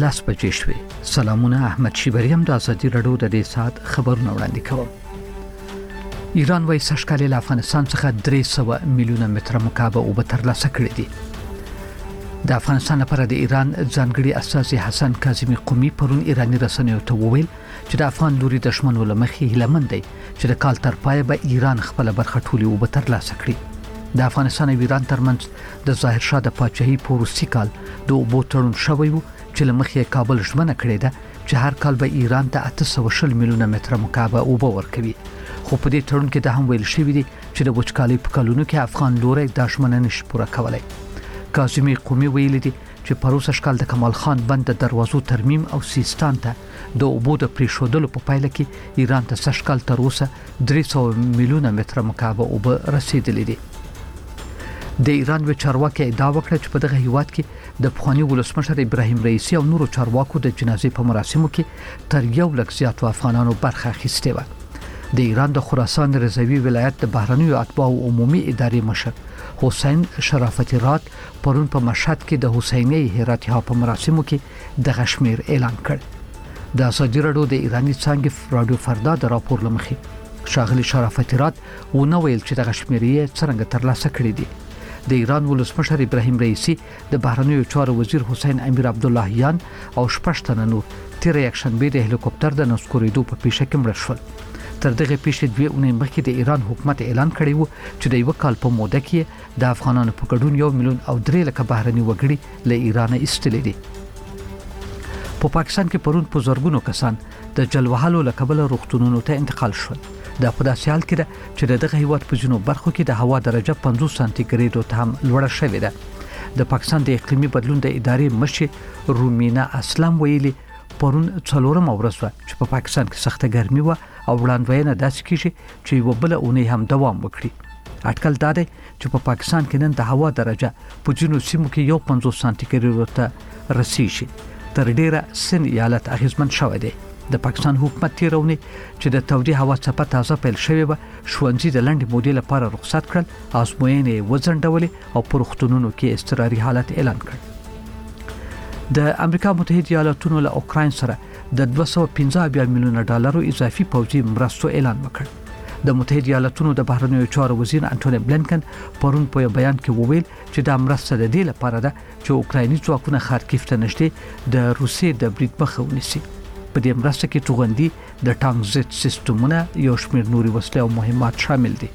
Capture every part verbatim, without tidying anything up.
لاس بجې شوې. سلامونه، احمد شیبریم د ازادي رادیو د دې سات خبرونه وړاندې کوم. ایران وايي سږکال له افغانستان څخه درې سوه میلیونه متره مکعب اوبه ترلاسه کړې دي. د افغانستان لپاره د ایران ځانګړي استازي حسن کاظمي قومي پرون ایراني رسنیو ته وویل چې د افغان لوري دشمن ولمخې هیلمن دی چې د کال تر پای به ایران خپل برخه ټولې اوبه ترلاسه کړي. د افغانستان او ایران ترمنځ د ظاهر شاه د پاچاهي په وروستي کال د اوبو تړون شوی و چې لمخې کابل ژمنه کړې ده چې هر کال به ایران ته اته سوه شل میلیونه متره مکعب اوبه ورکوي. خو په دې تړون کې د هم ویل شوی دی چې د وچکالۍ په کلونو کې افغان لوري د ژمنه نشي پوره کولای. کاظمي قومي ویلي دي چې پروسه شکل د کمال خان بند د دروازو ترمیم او سیستان ته د اوبو د پریښودلو په پایله کې ایران ته سږکال تر اوسه درې سوه میلیونه متره مکعب اوبه رسیدلې دي. د ایران و چارواکي ادعا وکړه چې په دغه هیواد کې د پخوانی ولسمشر ابراهیم رئیسی او نورو چارواکو د جنازې په مراسمو کې تر یو لک زیات افغانانو برخه اخیستې و. د ایران د خراسان رضوی ولایت د بهرنیو اتباع عمومي ادارې مشر حسین شرافتی رات پرون په مشهد کې د حسینی هراتها په مراسمو کې د غشمیر اعلان کړ. د ازادي رادیو د ایرانی څنګه رادیو فردا د راپور لمخې شاغلی شرافتی رات و نو ویل چې د غشمیري څنګه ترلاسه کړی دی. د ایران ولسمشر ابراهیم رئیسی د بهرنیو چارو وزیر حسین امیر عبداللهیان او شپږ تنه نور تیر یکشنبه د هلیکوپټر د نسکوریدو په پیښه کې مړه شول. تر دغه پیښې دوه اونۍ مخکې د ایران حکومت اعلان کړی و چې د یو کال په موده کې د افغانانو په ګډون یو میلیون او درې لکه بهرني وګړي له ایران ایستلي دي. په پاکستان کې پرون په زرګونو کسان د جلوهالو له کبله روغتونونو ته انتقال شول. دا په داسې حال کې ده چې دغه هیواد په جنوب برخو کې د هوا درجه پنځوس سانتي ګریډو ته هم لوړه شوې ده. د پاکستان د اقلیمي بدلون د ادارې مشر رومینا اسلام ویلي پرون څلورم ورځ چې په پاکستان کې سخته ګرمي و او وړاندوینه داسې کیږي چې یو بل اونۍ هم دوام وکړي. اټکل دا دی چې په پاکستان کې نن د هوا درجه په جنوب سیمو کې یو پنځوس سانتي ګریډو ته رسیږي. تر ډیره سن ایالت اغیزمن شوی دی. د پاکستان حکومت تیرونی چې د تودې هوا څپه تازه پیل شوې و شوونځي د لنډې مودې لپاره رخصت کړل، ازموینې وزنډولې او په روغتونونو کې اضطراري حالت اعلان کړ. د امریکا متحده ایالاتونو له اوکراین سره د دوه سوه پنځه اویا میلیونه ډالرو اضافي پوځي مرستو اعلان وکړ. د متحده ایالاتونو د بهرنیو چارو وزیر انټونی بلینکن پرون په بیان کې وویل چې دا مرسته د دې لپاره ده چې اوکرایني ځواکونه خارکیف ته نږدې د روسیې د برید مخه ونیسي. په دې مرسته کې توغندي د ټانک زیټ سیستمونه یو شمېر نوري وسلې او مهمات شامل دي.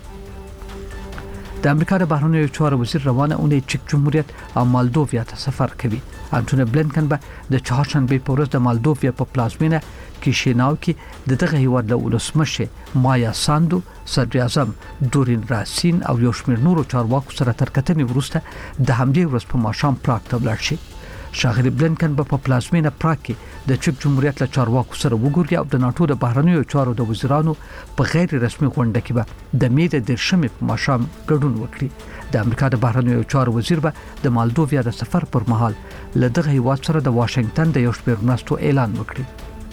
د امریکا د بهرنیو چارو وزیر روانه اونۍ چک جمهوریت او مالدوویا ته سفر کوي. انټونی بلینکن به د چهارشنبه په ورځ د مالدوویا په پلازمینه کیشیناو کې د دغه هیواد د ولسمشر مایا ساندو، صدر اعظم دورین راسین او یو شمېر نورو چارواکو سره تر کتنې وروسته د همدې ورځ په ماښام پراګ ته ولاړ شي. شاغلی بلینکن په پلازمینه پراګ کې د چک جمهوریت له چارواکو سره وګوري او د ناتو د بهرنیو چارو د وزیرانو په غیر رسمي غونډه کې به د مې د درشمې په ماښام ګډون وکړي. د امریکا د بهرنیو چارو وزیر به د مالدوویا د سفر پر مهال له دغه هیواد سره د واشنگټن د یو شمېر مرستو اعلان وکړي.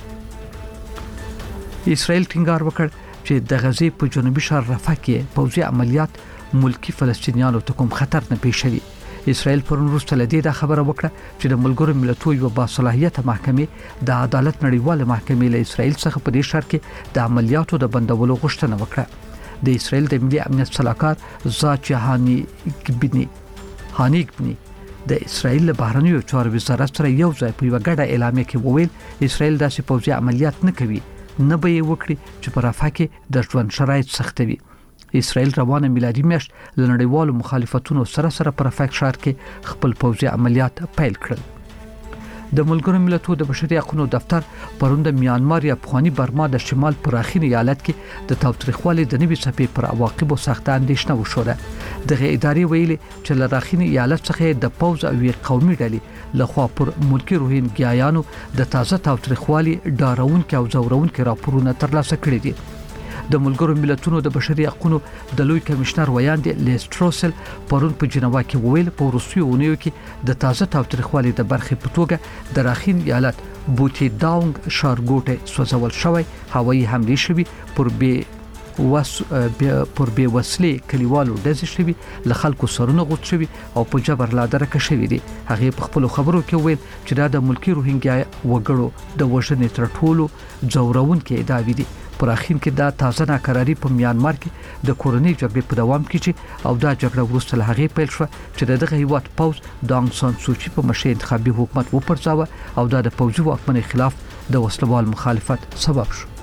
اسرائیل ټینګار وکړ چې د غزې په جنوبي ښار رفح کې پوځي عملیات ملکی فلسطینیانو ته کوم خطر نه پیښوي. اسرائیل پرون وروسته له دې دا خبره وکړه چې د ملګرو ملتونو یو باصلاحیته محکمې د عدالت نړیواله محکمې له اسرائیل څخه په دې ښار کې د عملیاتو د بندولو غوښتنه وکړه. د اسرائیل د ملي امنیت صلاحکار زاچهانی ګبني هانیګبني د اسرائیل له بهرنیو چارو وزارت سره یو ځای په یو غټه اعلامیه کې وویل اسرائیل داسې پوځي عملیات نه کوي، نه به یې وکړي چې په رفح کې د ژوند شرایط سختوي. اسرائیل روانه میلادي میاشت له نړیوالو مخالفتونو سره سره پر رفح ښار کې خپل پوځي عملیات پیل کړل. د ملګرو ملتونو د بشري حقوقو دفتر پرون د میانمار یا افغاني برما د شمال پراخین ایالت کې د تاوتریخوالي د نوي څپې پر عواقبو سخته اندېښنه وشوه. دغه ادارې ویلي چې له راخین ایالت څخه د پوځ او قومي ډلې لخوا پر ملکی روهینګیایانو د تازه تاوتریخوالي ډارونکي او ځورونکي راپورونه ترلاسه کړي دي. د ملګرو ملتونو د بشري حقوقو د لوی کمشنر ویاندې لیستروسل پرون په جنوا کې وویل په روسي اونیو کې د تازه تاوتریخوالي د برخې په توګه د راخین ایالت بوتی داونګ ښارګوټه سوځول شوی هوایي حمله شوی پر بي وس پر بي وسلې کلیوالو ډزې شوي ل خلکو سرونه غوت شوي او په جبر لا درکه شوي دي. هغه په خپل خبرو کې ویل چې دا د ملکی روهینګیا وګړو د وژنې تر ټولو ځورون کې ادعا دي. پر اخین کې دا تازه ناکراری په میانمار کې د کورنۍ جګړې په دوام کې چې او دا جګړه وروسته له هغه پیل شو چې دغه هیواد پوز د انګ سان سوچي په مشه انتخابي حکومت وپرځاوه او دا د پوځي واکمنۍ خلاف د وسلوال مخالفت سبب شو.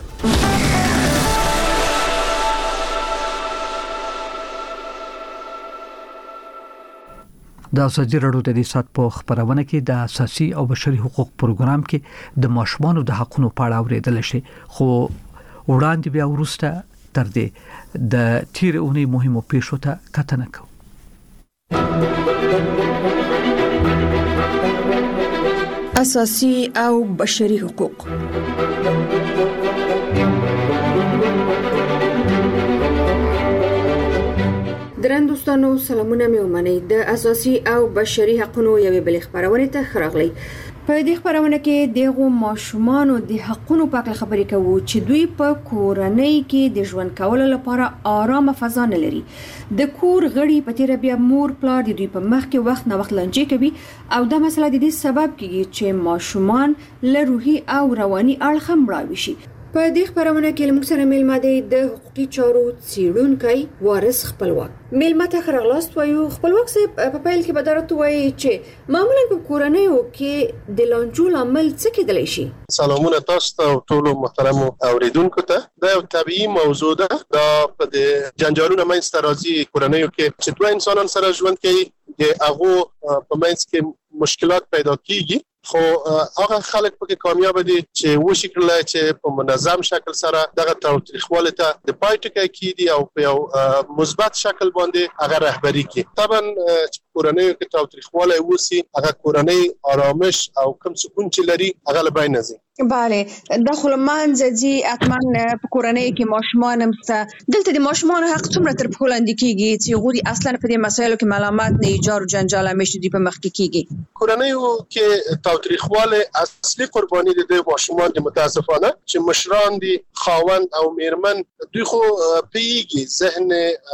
د ازادي راډیو د دې په خبرونه کې د اساسي او بشري حقوق پروګرام کې د ماشومانو د حقوقو په اړه اوریدل شي، خو وړاندې بیا ورسته تر دې د تیر اونۍ مهمو پیښو ته کتنه کوو. اساسي او بشري حقوق. درن دوستانو سلامونه مې ومنئ. د اساسي او بشري حقوقو یوې بل خبرونه ته خراغلی. په دې خبرونه کې دغه ماشومانو د حقوقو په اړه خبرې کوو چې دوی په کورنۍ کې د ژوند کولو لپاره آرامه فضا نه لري. د کور غړي په تیر بیا مور پلار د دوی په مخ کې وخت نه وخت لنجې کوي او دا مسله د دې سبب کیږي چې ماشومان له روحي او رواني اړخ مړاوي شي. په دې خبرونه کې موږ سره میلمه دی د حقوقي چارو څیړونکی وارث خپلواک. میلمه ته خراغلاست وایو. خپلواک صاحب په پیل کې بدرت وایي چې معمولا په کورنیو کې د لانجو عمل څه کېدلی شي. سلامونه تاسو ته ټول محترم اوریدونکو ته. دا یو طبيعي موضوع ده. دا په د جنجالونو منځ راځي کورنیو کې چې دوه انسانان سره ژوند کوي، د هغه په منځ کې مشکلات پیدا کیږي، خو هغه خلک پکې کامیاب دي چې وشي کړل چې په منظم شکل سره دغه تاریخواله ته د پایټکه کیدي او په یو مثبت شکل باندې هغه رهبری کوي. طبعا چې کورنۍ کې تاریخواله وسی هغه کورنۍ آرامش او کم سکون چې لري هغه له بین ځي. بله داخل منځي اتمن په کورنۍ کې ماشومان همسته دلته د ماشومان حق څومره تر په لاندې کیږي چې غوړي اصلا په دې مسایلو کې معلومات نه ایجار جنجال همیشه دی په مخ کې کیږي. کورنۍ کې تاریخواله اصلي قرباني د ماشومان د متاسفانه چې مشران دي خاوند او میرمن دوی خو پیږي ذهن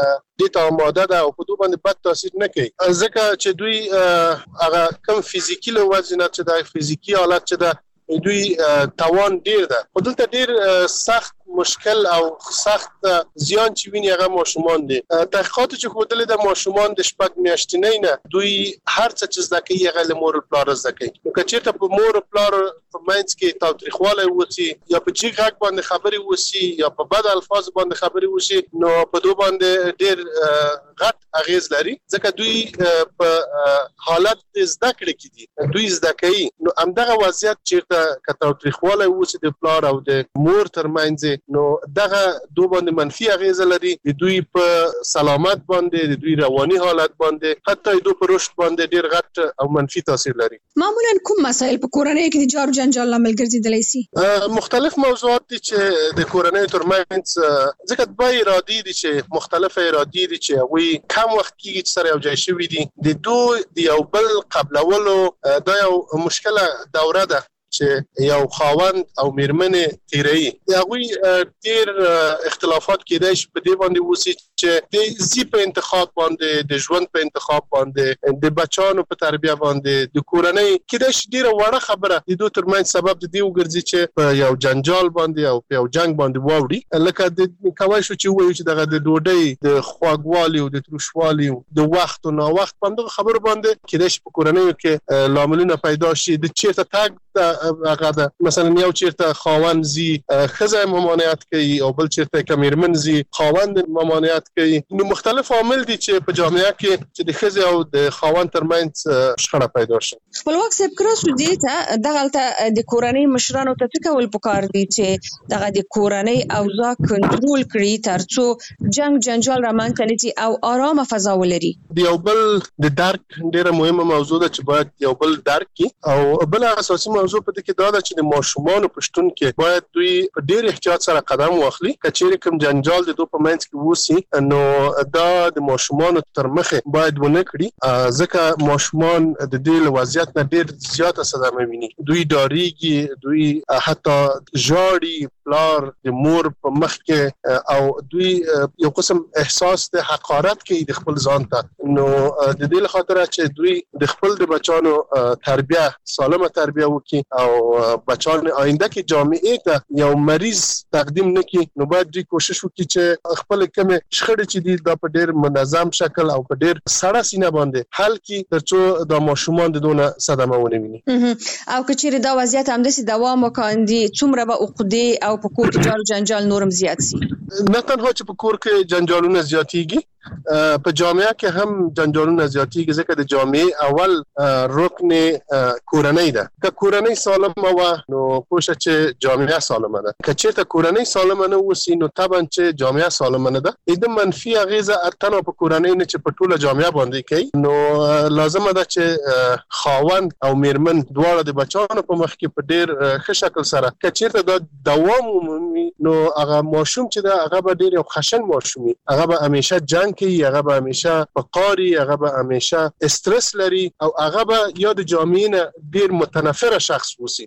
د ته آماده ده او په دوی باندې بد تاثیر نه کوي، ځکه چې دوی هغه کم فزیکی له وزن چې د فزیکی حالت چې د دوی توان ډیر ده، خو دلته ډیر سخت مشکل او سخت زیان چې ویني هغه ماشومان دي. تحقیقات چې خودل د ماشومان د شپږ میاشتنۍ نه دوی هر څه چې زده کوي هغه له مور او پلار زده کوي. نو که چېرته په مور او پلار په منځ کې تاوتریخواله وسی یا په جګ غږ باندې خبرې وسی یا په بد الفاظ باندې خبرې وسی، نو په دوی باندې ډیر غټ اغیز لري، ځکه دوی په حالت زده کړې کې دي، دوی زده کوي. نو همدغه وضعیت چېرته که تاوتریخواله وسی د پلار او د مور ترمنځ، نو دغه دوه باندې منفي اغیزه لري د دوی په سلامت باندې، د دوی رواني حالت باندې، حتی دوی په رشد باندې ډیر غټ او منفي تاثیر لري. معمولا کوم مسایل په کورنۍ کې د جار جنجال لامل ګرځیدلی شي؟ مختلف موضوعات دي چې د کورنۍ ترمنځ ځکه دوه ارادي دي چې مختلفه ارادي دي چې وی کم وخت کې چې سره یو ځای شوي دي، د دوی د یو بل قبلولو دا یو مشکله دوره ده چې یو خاوند او میرمنې تیري هغه ډیر اختلافات کېدای شي په دې باندې وسی چې د زی په انتخاب باندې، د ژوند په انتخاب باندې، د بچانو په تربیه باندې، د کورنۍ کېدای شي ډیره وړه خبره د دوی ترمنځ سبب د دې وګرځي چې په یو جنجال باندې او په یو جنگ باندې واوړي. لکه د کوي شو چې وایي چې دغه د ډوډۍ د خواږوالي او د تروشوالي د وخت او نا وخت باندې خبر باندې کېدای شي په کورنۍ کې لاملونه پیدا شي. د چیرته تاګ هغه ده مثلا یو چیرته خاوند زی خزه ممانعت کوي او بل چیرته کمیرمن زی خاوند ممانعت کوي. نو مختلف عوامل دي چې په جامعه کې چې د خزه او د خاوند ترمنځ شخړه پیدا شي. خپلواک صاحب کراسو دي ته دغلته د کورنۍ مشرانو ته څه کول پکار دي چې دغه د کورنۍ اوضاع کنټرول کړي ترڅو جنگ جنجال رامنځته نشي او آرامه فضا ولري. د یو بل د درک ډیره مهمه موضوع ده چې باید یو بل درک کی او بل اساسي موضوع په کې دا ده چې د ماشومان پښتون کې باید دوی په ډیر احتیاط سره قدم واخلي. کچېرې کوم جنجال د دوی په منځ کې وسی نو دا د ماشومان تر مخه باید ونه کړي، ځکه ماشومان د دې وضعیت نه ډیر زیاته صدمه ویني. دوی ډاریږي، دوی حتی ژاړي، پلار د مور په مخ کې او دوی یو قسم احساس د حقارت کې د خپل ځان ته نو د دې لپاره چې دوی د خپل د بچانو تربیه سالمه تربیه وکړي او بچان آینده کې جامعه ته یو مریض تقدیم نکړي نو باید دوی کوشش وکړي چې خپل کوم شخړې چې دي د په ډیر منظم شکل او په ډیر سړه سینه باندې حل کړي ترڅو د ماشومان د دونه صدمه ونه ویني او کچېره دا وضعیت همداسې دوام وکړي څومره به عقدې او په کور کې جار جنجال نورم زیات سي نه تنها چې په کور کې جنجالونه زیاتېږي په جامعه کې هم جنجالونه زیاتېږي ځکه د جامعه اول رکن کورنۍ ده که کورنۍ سالمه و نو پوښه چې جامعه سالمه ده که چېرته کورنۍ سالمه نه وسی نو طبعا چې جامعه سالمه نه ده د منفي اغیزه اتنه په کورنۍ نه چې په ټوله جامعه باندې کوي نو لازمه ده چې خاوند او میرمن دواړه د بچانو په مخ کې په ډیر ښه شکل سره که چېرته دا دوام ومومي نو هغه ماشوم چې ده هغه به ډیر یو خشن ماشومي هغه به همیشه جنگ کوي هغه به همیشه فقاري هغه به همیشه استرس لري او هغه به یا د جامعې نه ډیر متنفره شخص وسی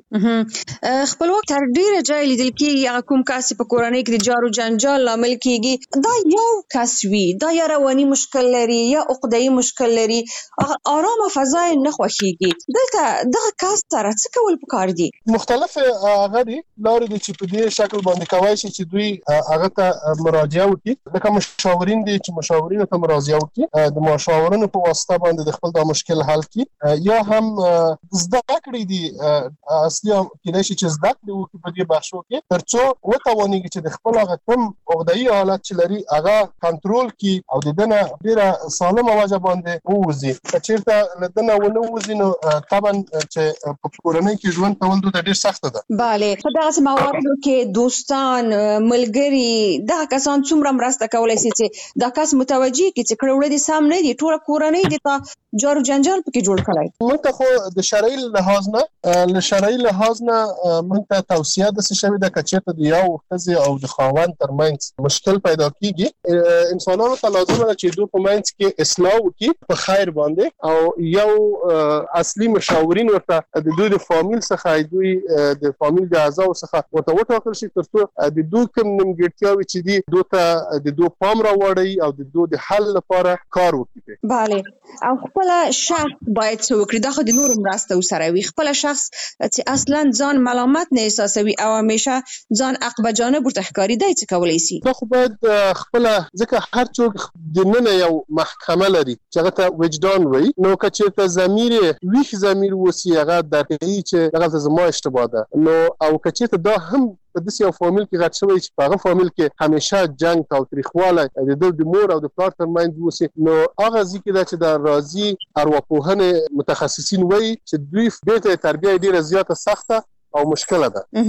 خپلواک تر ډیره ځای لیدل کېږي هغه کوم کس په کورنۍ کې د جارو جنجال لامل کېږي دا یو کس وي دا یا رواني مشکل لري یا عقده‌ای مشکل لري آرامه فضا نه خوښيږي دلته دغه کس سره څه کول پکار دي مختلف هغه دي لارې دي چې په دې شکل باندې کوي چې دوی هغه ته مراجعه وکړي لکه مشاورین دي چې مشاورین ته مراجعه وکړي د مشاورینو په واسطه باندې د خپل د مشکل حل کړي یا هم زده کړې دي اصلي کېدای شي چې زده کړې وکړي په دې بحثو کې ترڅو وتوانيږي چې د خپل هغه کوم عقده‌ای حالت چې لري هغه کنټرول کړي او د دنه ډیره سالمه وجه باندې ووزي چې لدنه ونه وزي نو طبعا چې په کورنۍ کې ژوند کول د ډیر سخت ده bale په دغه مواردو کې دوستان ملګری دا کسان څومره مرسته کولای شي چې دا کس متوجي کی چې کړه وړي سم نه دي ټول کورنۍ دي ته جارو جنجال پکې جوړ کړای مونږ ته خو د شرعي لحاظ نه له شرعي لحاظ نه مونږ ته توصيه د څه شوی د کچته د یو خزي او د خاوند ترمنځ مشکل پیدا کیږي انسانانو ته لازم ده چې دوی په منځ کې اصلاح وکړي په خیر باندې او یو اصلي مشاورین ورته د دوی د فامیل څخه دوی د فامیل د اعضاء څخه ورته وټاکل شي ترڅو د دوی کوم نیمګړتیاوي چې دي دوی ته د دوی پام راوړي او د دوی د حل لپاره کار وکړي bale او خپل شخص باید څه وکړي دا خو د نور مرسته وسره وي خپل شخص چې اصلا ځان ملامت نه احساسوي او همیشه ځان عقب جانب ورته ښکاري دی څه کولای شي دا خو باید خپل ځکه هر څوک د نن یو محکمه لري چې هغه ته وجدان وي نو که چېرته ضمیر ویښ ضمیر وسی هغه درکوي چې هغه زما اشتباه ده نو او که چېرته دا هم په داسې یو فامیل کې غټ شوی چې په هغه فامیل کې همیشه جنگ تاوتریخوالی د دوی د مور او د پلار ترمنځ وسي نو هغه ځکه دا چې د راضي ارواپوهنې متخصصین وایي چې دوی دې ته تربیه ډیره زیاته سخته او مشکله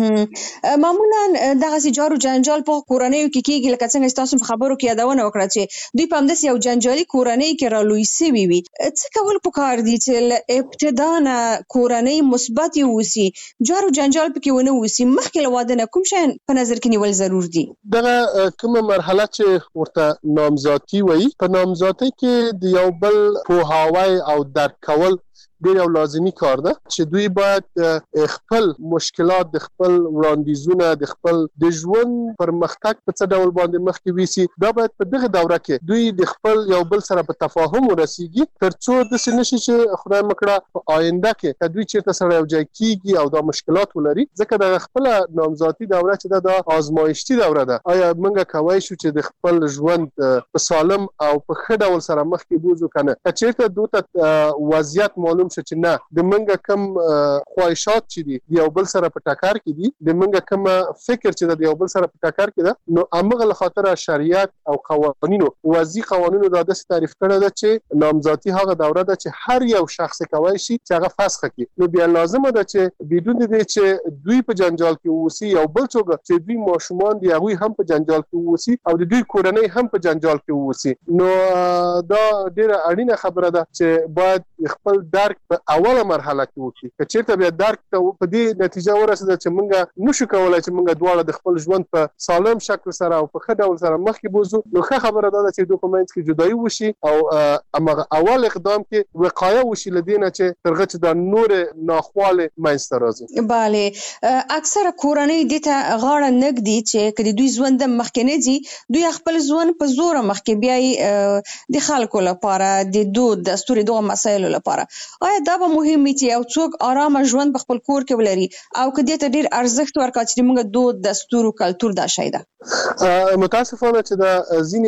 ده معمولا دغه جارو جنجال په کورنۍ کې کېږي لکه څنګه تاسو په خبرو کې یادونه وکړه چې دوی په همداسې یو جنجالي کورنۍ کې رالوی سوي وي څه کول پکار دي چې ابتدا نه کورنۍ مثبت وي جارو جنجال پکې ونه وسی مخکې له واده نه کوم شی په نظر کې نیول ضرور دي دغه کومه مرحله چې ورته نامزادي وایي په نامزادۍ کې د یو بل پوهاوی او درک کول ډیر یو لازمي کار ده چې دوی باید خپل مشکلات د خپل وړاندیزونه د خپل د ژوند پرمختګ په څه ډول باندې مخکې ویسي دا باید په دغه دوره کې دوی د خپل یو بل سره په تفاهم ورسیږي ترڅو د سنشي چې خدای مکړه په آینده کې دوی چیرته سره یو ځای کیږي او دا مشکلات ولري ځکه د خپل نامزادي دوره چې دا آزمایشتي دوره ده آیا موږ کوي شو چې د خپل ژوند په سالم او په ښه ډول سره مخکې بوزو کنه چیرته دوی وضعیت معلوم شو چې نه د منګه کم خواهشات چې دي یو بل سره په ټکر کې دي د منګه کم فکر چې د یو بل سره په ټکر کې ده نو امغه له خاطر شریعت او قوانینو وضعي قوانینو دا د تعریف کړه ده چې نامزادي هغه دوره ده چې هر یو شخص کوي شي چې هغه فسخ کړي نو بیا لازمه ده چې بدون دې چې دوی په جنجال کې ووسی او بل څوک چې دوی ماشومان دي هغه هم په جنجال کې ووسی او د دوی کورنۍ هم په جنجال کې ووسی نو دا ډیره اړینه خبره ده چې باید خپل درک درک په اوله مرحله کې وکړي. که چېرته بیا درک ته په دې نتیجه ورسېده چې موږ نشو کولی چې موږ دواړه د خپل ژوند په سالم شکل سره او په ښه ډول سره مخکې بوځو، نو ښه خبره ده چې دوی په منځ کې جدایي وشي او هماغه اول اقدام کې وقایه وشي له دې نه چې تر هغه چې دا نورې ناخوالې منځته راځي. بله، اکثره کورنۍ دې ته غاړه نه ږدي چې که د دوی ژوند مخکې نه ځي، دوی خپل ژوند په زوره مخکې بیایي د خلکو لپاره، د دود دستور دغه مسایلو لپاره. آیا دا به مهم وي چې یو څوک آرامه ژوند په خپل کور کې ولري او که دې ته ډېر ارزښت ورکړي چې موږ دود دستور او کلتور دا شی ده؟ متاسفانه چې دا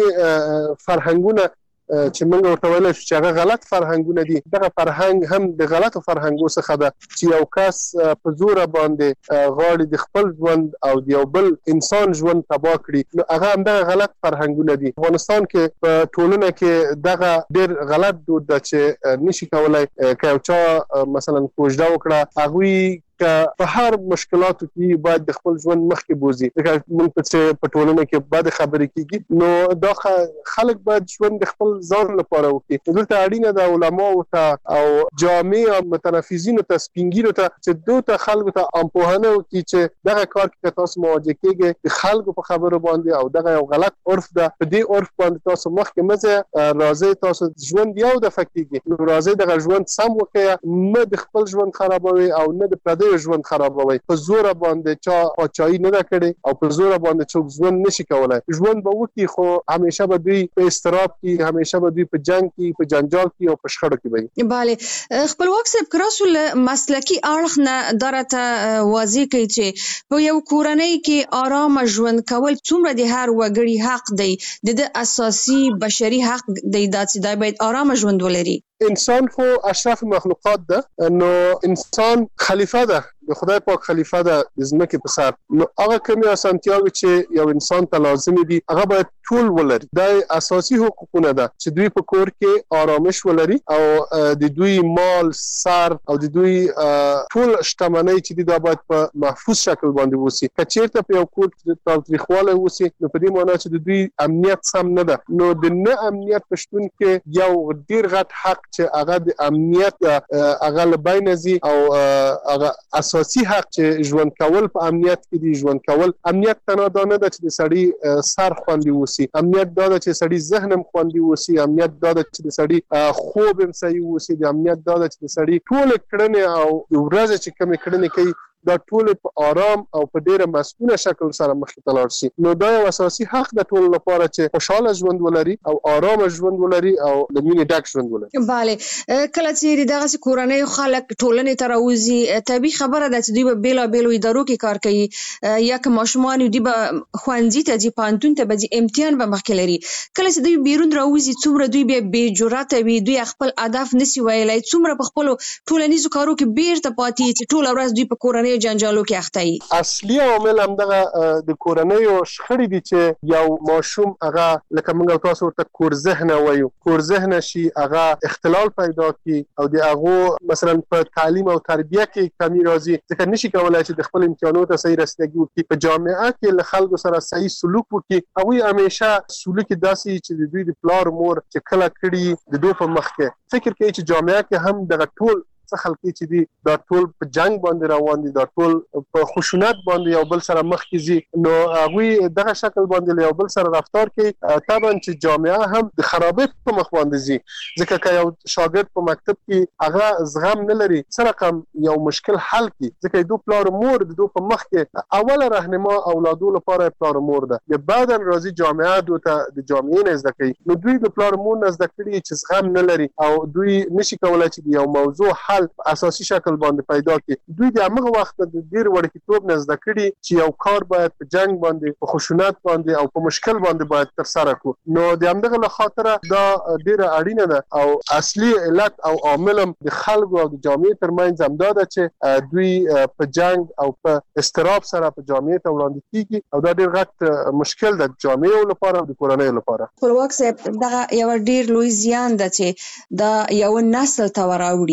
ځینې فرهنګونه چې موږ ورته ویلی شو چې هغه غلط فرهنګونه دي، دغه فرهنګ هم د غلطو فرهنګو څخه ده چې یو کس په زوره باندې غواړي د خپل ژوند او د یو بل انسان ژوند تباه کړي، نو هغه همدغه غلط فرهنګونه دي. افغانستان کې په ټولنه کې دغه ډېر غلط دود ده چې نشي کولای که یو چا مثلا کوژده وکړه، هغوی که په هر مشکلاتو کې باید د خپل ژوند مخکې بوزي. لکه موږ په په ټولنه کې بد خبرې کېږي، نو دا خلک باید ژوند د خپل ځان لپاره وکړي. دلته اړینه ده علماو ته او جامع متنفذینو ته، سپینګیرو ته، چې دوی ته خلکو ته امپوهنه وکړي چې دغه کار کې تاسو مواجه کېږئ د خلکو په خبرو باندې او دغه یو غلط عرف ده، په دې عرف باندې تاسو مخکې مه ځئ، راځئ تاسو ژوند یو دفعه کېږي، نو راځئ دغه ژوند سم وکړئ، نه د خپل ژوند خرابوي او نه د پردیو ژوند خرابوي. په زوره باندې چا پاچاهي نه ده کړې او په زوره باندې څوک ژوند نشي کولای. ژوند به وکړي خو همیشه به دوی په اضطراب کې، همیشه به دوی په جنگ کې، په جنجال کې او په شخړو کې وي. بله، خپلواک صاحب کراسو له مسلکي اړخ نه درته واضح کوي چې په یو کورنۍ کې آرامه ژوند کول څومره د هر وګړي حق دی، د اساسي بشري حق دی دا چې دا باید آرامه ژوند ولري. انسان خو اشرف مخلوقات ده، نو انسان خلیفه ده، د خدای پاک خلیفه ده د ځمکې په سر، نو هغه کومې اسانتیاوې چې یو انسان ته لازمي دي هغه باید ټول ولري. دا اساسي حقوقونه ده چې دوی په کور کې آرامش ولري او د دوی مال، سر او د دوی ټول شتمنۍ چې دي دا باید په محفوظ شکل باندې وسی. که چېرته په یو کور کې تاوتریخوالی وسی، نو په دې معنی چې د دوی امنیت سم نه ده، نو د نه امنیت په شتون کې یو ډېر غټ حق چې هغه د امنیت هغه له بینه ځي او هغه اساسي حق چې ژوند کول په امنیت کې دی. ژوند کول امنیت تنها دا نه ده چې د سړي سر خوندي وسی، امنیت دا ده چې سړي ذهن هم خوندي وسی، امنیت دا ده چې د سړي خوب هم صحیح وسی، د امنیت دا ده چې د سړي ټول کړنې او ورځ چې کومې کړنې کوي دا ټول په آرام او په ډیره مسؤله شکل سره مخکې ته لاړ شي. نو دا یو اساسي حق د ټول لپاره چې خوشاله ژوند ولري او آرام ژوند ولري او د مینې ډک ژوند ولري. بله، کله چې دغه کورنۍ خلک ټولنې ته راوځي، طبیعي خبره ده چې دوی په بیلابیلو ادارو کې کار کوي، یا که ماشومان دوی به ښوونځي ته ځي، پوهنتون ته به ځي، امتحان به مخکې لري. کله چې دوی بیرون راوځي، څومره دوی بیا بې جرأته وي، دوی خپل هدف نشي ویلی، څومره په خپلو ټولنیزو کارو کې بیرته پاتې چې ټوله ورځ دوی په کورنۍ جنجالو کې اخته وي. اصلي عامل همدغه د کورنیو شخړې دي چې یو ماشوم هغه لکه موږ تاسو ورته کور ذهنه وایو، کور ذهنه شي، هغه اختلال پیدا کړي او د هغو مثلا په تعلیم او تربیه کې کمی راځي، ځکه نشي کولای چې د خپل امتحاناتو ته صحیح رسیدګي وکړي، په جامعه کې له خلکو سره صحیح سلوک وکړي. هغوی همیشه سلوک داسې چې د دوی د پلار مور چې کله کړي د دوی په مخ کې فکر کوي چې جامعه کې هم دغه ټول څه خلک چې دي دا ټول په جنگ باندې روان دي، دا ټول په خشونت باندې یو بل سره مخ کې ځي، نو هغوی دغه شکل باندې یو بل سره رفتار کوي. طبعا چې جامعه هم د خرابې په مخ باندې ځي، ځکه که یو شاګرد په مکتب کې هغه زغم نه لري څه رقم یو مشکل حل کړي، ځکه دو پلار مور د دو په مخ کې اوله راهنما اولادو لپاره پلار مور ده، یا بعدن راځي جامعه دو ته د جامعې نه زده کوي، نو دوی د پلار مور نه زده کړي چې زغم نه لري او دوی نشي کولای چې یو موضوع حل اساسي شکل باندې پیدا کړي. دوی د هغه وخت د ډیر وړکتوب نه زده کړي چې یو کار باید په جنگ باندې، په خشونت باندې او په مشکل باندې باید تر سره کړو. نو د همدغه له خاطره دا ډیره اړینه ده او اصلي علت او عامل د خلکو او د جامعې ترمنځ همدا ده چې دوی په جنگ او په استراب سره په جامعې ته وړاندې کیږي او دا ډیر غټ مشکل ده د جامعې لپاره او د کورنۍ لپاره. خپلواک صاحب، دغه یو ډیر لوی زیان ده چې دا یو نسل ته وراوړي.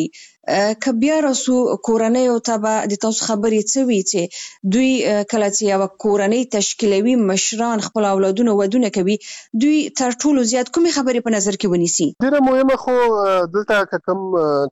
که بیا راسو کورنۍ او تبع د تاسو خبرې څه وی چې دوی کله چې یو کورنۍ تشکیلوي مشران خپل اولادونه ودونه کوي دوی تر ټولو زیات کومې خبرې په نظر کې ونیسي؟ ډیره مهمه خو دلته کوم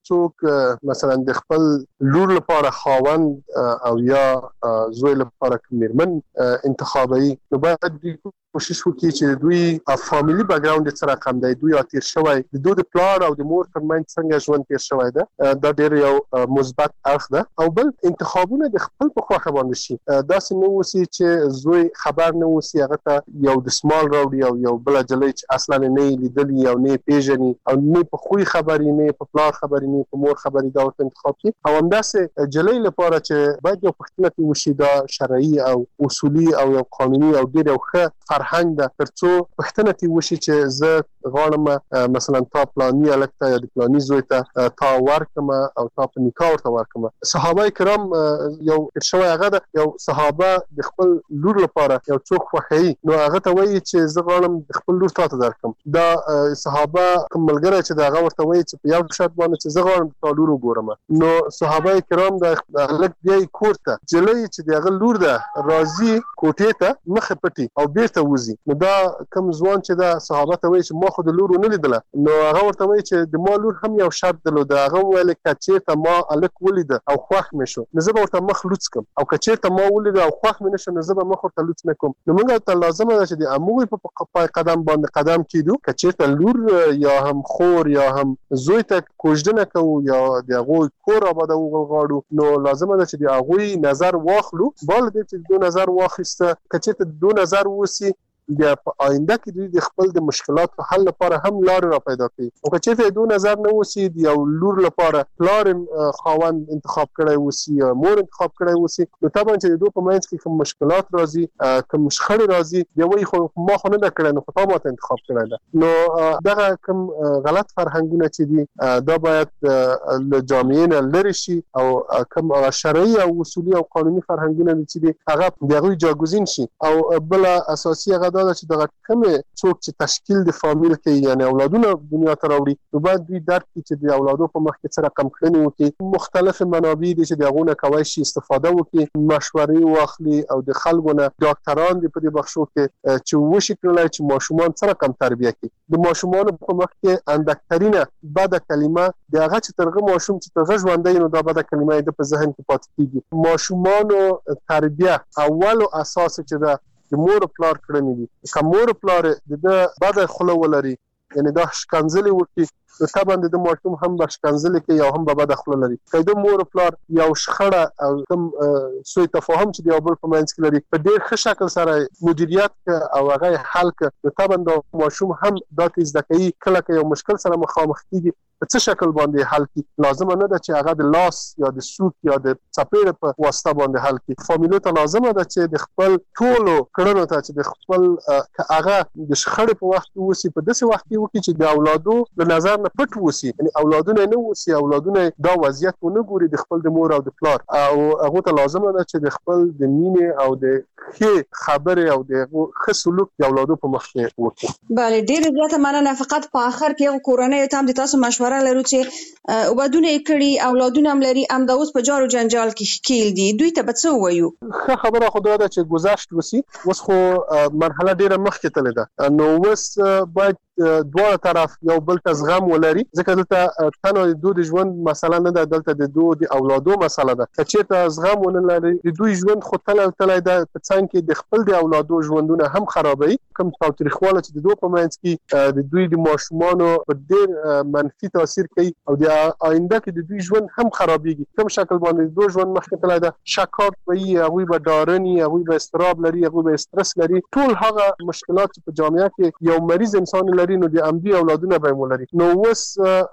څوک مثلا د خپل لور لپاره خاوند او یا زوی لپاره میرمن انتخابي نو باید کوشش وکړي چې دوی فاميلي بیک ګراوند سره کم دی، دوی اتیر شوی د دوی د پلان او د مور ترمنځ څنګه ژوند تیر شوی ده، دا ډیر یو مثبت اړخ ده. او بل انتخابونه د خپل په خوښه باندې شي، داسې نه وسی چې زوی خبر نه وسی هغه ته یو د سمال راوړي او یو بل جلې چې اصلا نه لیدلی او نه پیژني او نه په خوې خبرې نه په پلان خبرې نه په مور خبرې دا ورته انتخاب کړي. او همداسې جلې لپاره چې باید یو پښتنه وشي دا شرعي او اصولي او یو قانوني او ډیر یو ښه فرهنګ ده، ترڅو پښتنه تی وشي چې زه غواړم مثلا تا پلاني الکته یا د پلاني زوی ته تا ورکم او تا په نکاح ورته ورکم. صحابه کرام یو ارشوي هغه ده، یو صحابه د خپل لور لپاره یو څوک خوښي نو هغه ته وایي چې زه غواړم خپل لور ته درکم. دا صحابه کوم ملګری چې دا هغه ورته وایي چې په یو شرط باندې چې زه غواړم تا لور وګورم. نو صحابه کرام د الک بیا کور ته جلې چې دغه لور ده راضي کوټې ته مخ پټي او بیرته وزي. نو دا کوم ځوان چې دا صحابه ته وایي چې ما خو د لور نه لیدله، نو هغه ورته وایي چې د ما لور هم یو شرط درلود، هغه ویل کچېرته ما الک ولید او خوښ مې شو نو زه به ورته مخ لوڅ کم، او کچېرته ما ولید او خوښ مې نشو نو زه به مخ ورته لوڅ نه کوم. نو موږ ته لازمه ده چې د اموږ په پای قدم باندې قدم کیدو، کچېرته لور یا هم خور یا هم زوی ته کوژدنه کوو یا د هغوی کور آبادو غواړو، نو لازمه ده چې د هغوی نظر واخلو. بال دې چې دو نظر واخیسته کچېرته دو نظر وسی بیا په آینده کې دوی د خپل د مشکلاتو حل لپاره هم لار را پیدا کوي. او که چېرته دوی نظر نه وسی د یو لور لپاره پلار خاوند انتخاب کړی وسی یا مور انتخاب کړی وسی، نو طبعا چې دوی په منځ کې کوم مشکلات راځي کوم شخړې راځي بیا وایي خو ما خو نه ده کړی نو خو تا ماته انتخاب کړی ده. نو دغه کوم غلط فرهنګونه چې دي دا باید له جامعې نه لرې شي او کوم شرعي او اصولي او قانوني فرهنګونه چې دي هغه د هغوی جاګوزین شي. او بل اساسي هغه دا چې دغه کومه څوک چې تشکیل د فامیل کې یعنی اولادونه دنیا ته راوړي نو باید دوی درک کړي چې د اولادو په مخ کې څه رقم کړنې وکړي. مختلف منابع دي چې دغه کوي شي استفاده وکړي، مشورې واخلي او د خلکو نه ډاکټران دي په دې بخشو کې چې وشي کړلای چې ماشومان څه رقم تربیه کړي. د ماشومان په مخ کې اندکترینه بد کلمه دغه چې ترغه ماشوم چې ترغه ژوندې نو دا بد کلمه د په ذهن کې پاتې کیږي. ماشومان تربیه اول او اساس چې دا د مور پلار کړنی دي، که مور پلار د بد خلو ولري یعنی دا شکنځلې وکړي نو طبعا د ماشوم هم به شکنځلې کوي او هم به بد خلو لري. که د مور پلار یو شخړه او کوم سوء تفاهم چې د یو بل په منځ کې لري په ډېر ښه شکل سره مدیریت او هغه حل کړي نو طبعا د ماشوم هم دا زده کوي کله که یو مشکل سره مخامخ کیږي په څه شکل باندې حل کی. لازم نه ده چې هغه د لاس یا د سوک یا د چپېړ په واسطه باندې حل کی. فامیلو ته لازم ده چې د خپل ټولو کړنو ته چې د خپل هغه د شخړې په وخت وسی په داسې وخت کې وکړي چې د اولادو د نظر نه پټ وسی، یعنی اولادونه نه وسی اولادونه دا وضعیت ونه ګوري د خپل د مور او د پلار، او هغه ته لازم ده چې د خپل د مینې او د ښه خبرې او د ښه سلوک د اولادو په مخ کې وکړي. بله ډېر زیاته مننه. فقط په آخر کې یو کورنۍ ته هم د تاسو مشوره لرو چې ودونه کړي اولادونه هم لري ام دا اوس په جار او جنجال کې ښکیل دي، دوی ته به څه وایو؟ ښه خبره خو دا ده چې گذشت وسی، اوس خو مرحله ډیره مخکې تللې ده، نو اوس باید دواړه طرف یو بل ته زغم ولري، ځکه دلته تنها د دوی د ژوند مسله نه ده، دلته د دوی د اولادو مسله ده. که چېرته زغم ونه لري د دوی ژوند خو تل تللی ده په څنګ کې د خپل د اولادو ژوندونه هم خرابوي. کوم تاوتریخواله چې د دوی په منځ کې د دوی د ماشومانو په ډېر منفي تاثیر کوي او د آینده کې د دوی ژوند هم خرابېږي. کوم شکل باندې د دوی ژوند مخکې تللی ده، شکاک به وي، هغوی به ډارني، هغوی به اضطراب لري، هغوی به استرس لري، ټول هغه مشکلات چې په جامعه کې یو مریض انسان لري نو د امدي اولادونه به مولري. نو اوس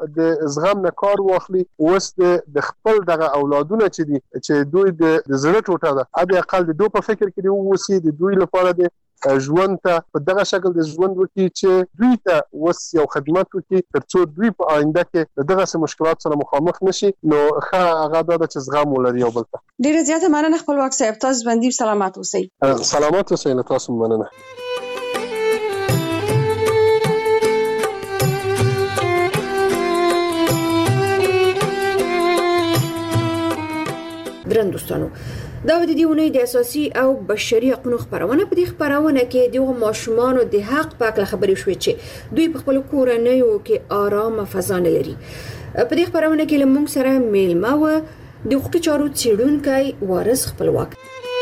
د زغم نه کار واخلي، اوس د خپل دغه اولادونه چې دي چې دوی د زړه ټوټه ده ابي اقل د دوی په فکر کې دی اوسي د دوی لپاره د ژوند ته په دغه شکل د ژوند وکړي چې دوی ته اوس یو خدمت وکړي ترڅو دوی په آینده کې دغه مشکلات سره مخامخ نشي. نو ښه هغه دا چې زغم ولري یو بل ته. ډیره زیاته مننه خپلواک صاحب، تاسو باندې سلامات اوسئ. سلامات اوسئ، تاسو مننه. دوستانو دا د دې ونې د اساسي او بشري حقوقو خبرونه په دې خبرونه کې د ماشومان د حق په اړه خبرې شوې چې دوی په خپل کورنیو کې آرام فضا نه لري. په دې خبرونه کې لمونږ سره میلمه و د حقوقي چارو څېړونکی وارث خپلواک.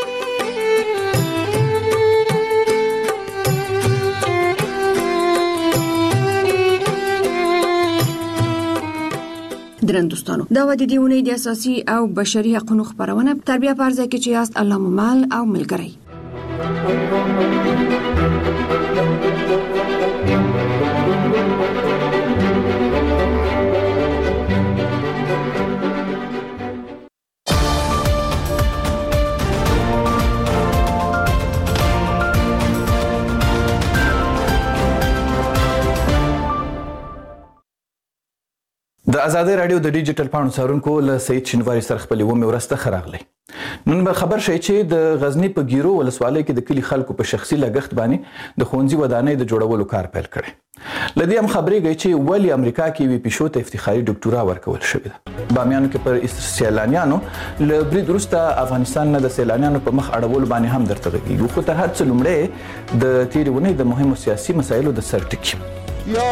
درن دوستانو دا و د دې ونې د اساسي او بشري حقوقو خبرونه تربیه پرځه کې چې یاست الله ممل او ملګری. د ازادي رادیو د ډیجیټل پاڼو څارونکو له سید شینواری سره خپل و مې ورسته خراغلی. نن به خبر شي چې د غزنی په ګیرو ولسوالۍ کې د کلی خلکو په شخصي لګښت باندې د ښوونځي ودانۍ د جوړولو کار پیل کړي. لدې هم خبرېږي چې ولی امریکا کې وی پښو ته افتخاري ډاکټورا ورکول شوې ده. بامیانو کې پر سیلانیانو له برید وروسته افغانستان نه د سیلانیانو په مخ اړول باندې هم درته غږیږي. خو تر هر څه لومړی د تیرې ونې د مهمو سیاسي مسایلو د سر ټکی. یا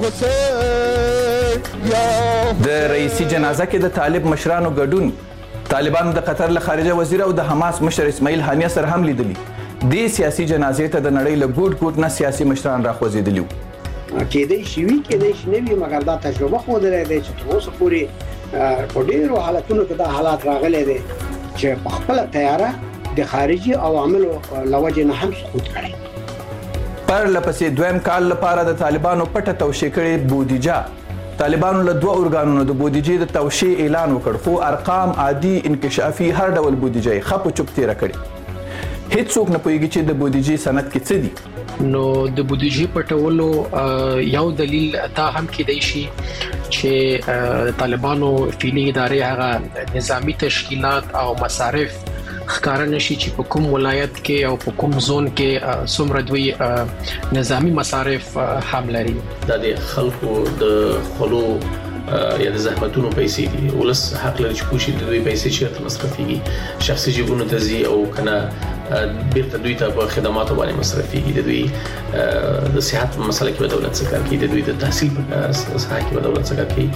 حسین یا د رئیسي جنازه کې د طالب مشرانو ګډون، طالبانو د قطر له خارجه وزیر او د حماس مشر اسماعیل هانیه سره هم لیدلی. د سیاسي جنازې ته د نړۍ له ګوټ ګوټ نه سیاسي مشران راخوځېدلي وو. کېدای شي وي کېدای شي نه وي، مګر دا تجربه ښودلې ده چې تر اوسه پورې په ډېرو حالتونو کې دا حالات راغلي دي چې په خپله تیاره د خارجي عواملو له وجې نه هم سقوط کړی. پرله پسې دویم کال لپاره د طالبانو پټه توشیح کړې بودیجه. طالبانو له دوه ارګانونو د بودیجې د توشیح اعلان وکړ، خو ارقام عادي انکشافي هر ډول بودیجه یې ښه په چوپ تېره کړې. هیڅوک نه پوهېږي چې د بودیجې سند کې څه دي. نو د بودیجې پټولو یو دلیل دا هم کېدای شي چې طالبانو فعلي ادارې هغه نظامی تشکیلات او مصارف ښکارا نشي چې په کوم ولایت کې او په کوم زون کې څومره دوی نظامی مصارف هم لري. دا د خلکو د خلو یا د زحمتونو پیسې دي. ولس حق لري چې کوشي د دوی پیسې چې مصرفيږي شخصي جیبونو ته ځي او کنه بیرته دوی ته په خدماتو باندې مصرفيږي. د دوی د صحت په مسله کې دولت څخه کار کوي، د دوی د تحصیل په ساحه کې دولت څخه کوي.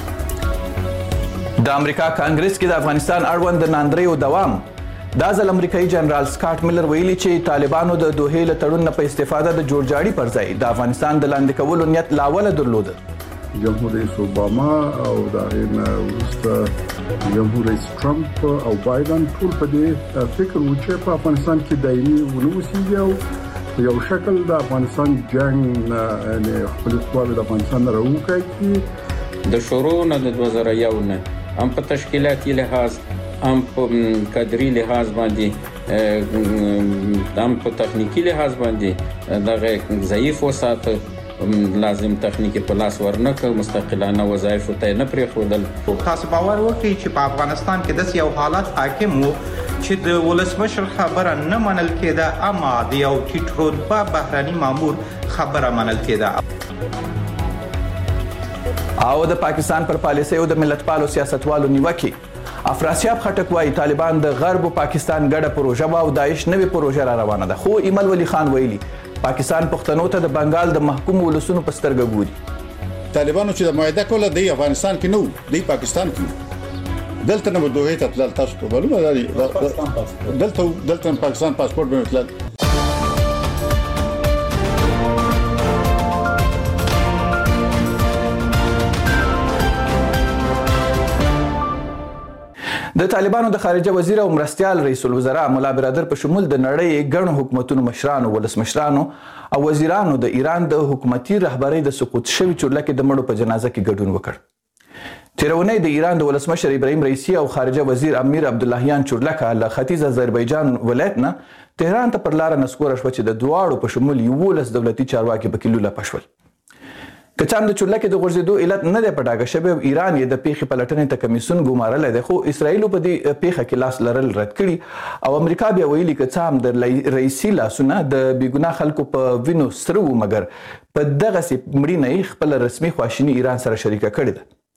د امریکا کانګرس کې د افغانستان اړوند د ناندریو دوام. دا ځل امریکایي جنرال سکاټ میلر ویلي چې طالبانو د دوحې له تړون نه په استفاده د جوړجاړي پر ځای د افغانستان د لاندې کولو نیت لا اوله درلوده. جمهور رئیس اوباما او د هغې نه وروسته جمهور رئیس ټرمپ او بایدن ټول په دې فکر و چې په افغانستان کې دایمي ونه اوسېږي او یو شکل د افغانستان جنګ یعنې خپل خپل د افغانستان نه راوکړي. د شروع نه د دوه زره یو نه هم په تشکیلاتي لحاظ هم په کادري لحاظ باندې هم په تخنیکی لحاظ باندې دغه ضعیف وساته، لازم تخنیکی په لاس ورنکه، مستقلانه وظایف ته نه پرېښودل. تاسو باور وکړئ چې په افغانستان کې داسې یو حالت حاکم وو چې د ولسمشر خبره نه منل کېده، اما د یو ټیټ رتبه بهرني مامور خبره منل کېده. او د پاکستان پر پالیسۍ او د ملتپالو سیاستوالو نیوکې. افراسیاب خټک وايي طالبان د غرب او پاکستان ګډه پروژه او داعش نوې پروژه را روانه ده. خو ایمل ولی خان ویلي پاکستان پښتنو ته د بنگال د محکوم ولسونو په سترګه ګوري. طالبانو چې د معاهده کوله د افغانستان کې نو د پاکستان کې دلته نه دوه ته تل تاسو ته معلومه ده دلته دلته پاکستان پاسپورت به تل. د طالبانو د خارجه وزیر او مرستیال رئیس الوزرا مولا برادر په شمول د نړۍ ګڼو حکومتونو مشرانو، ولسمشرانو او وزیرانو د ایران د حکومتي رهبرۍ د سقوط شوي چورلکې د مړو په جنازه کې ګډون وکړ. تیرونی د ایران د ولسمشر ابراهیم رئیسی او خارجه وزیر امیر عبداللهیان چورلکه له ختیځ آذربایجان ولایت نه تهران ته پر لاره نسکوره شوه چې د دواړو په شمول یولس دولتي چارواکي پکې لوله شول. که څه هم د چورلکې د غورځېدو علت نه دی په ډاګه شوی او ایران یې د پیښې پلټنې ته کمیسیون ګمارلی دی، خو اسرائیلو په دې پیښه کې لاس لرل رد کړي او امریکا بیا ویلي که څه هم د رئیسي لاسونه د بېګناه خلکو په وینو سره وو، مګر په دغسې مړینه یې خپله رسمي خواشیني ایران سره شریکه کړې ده.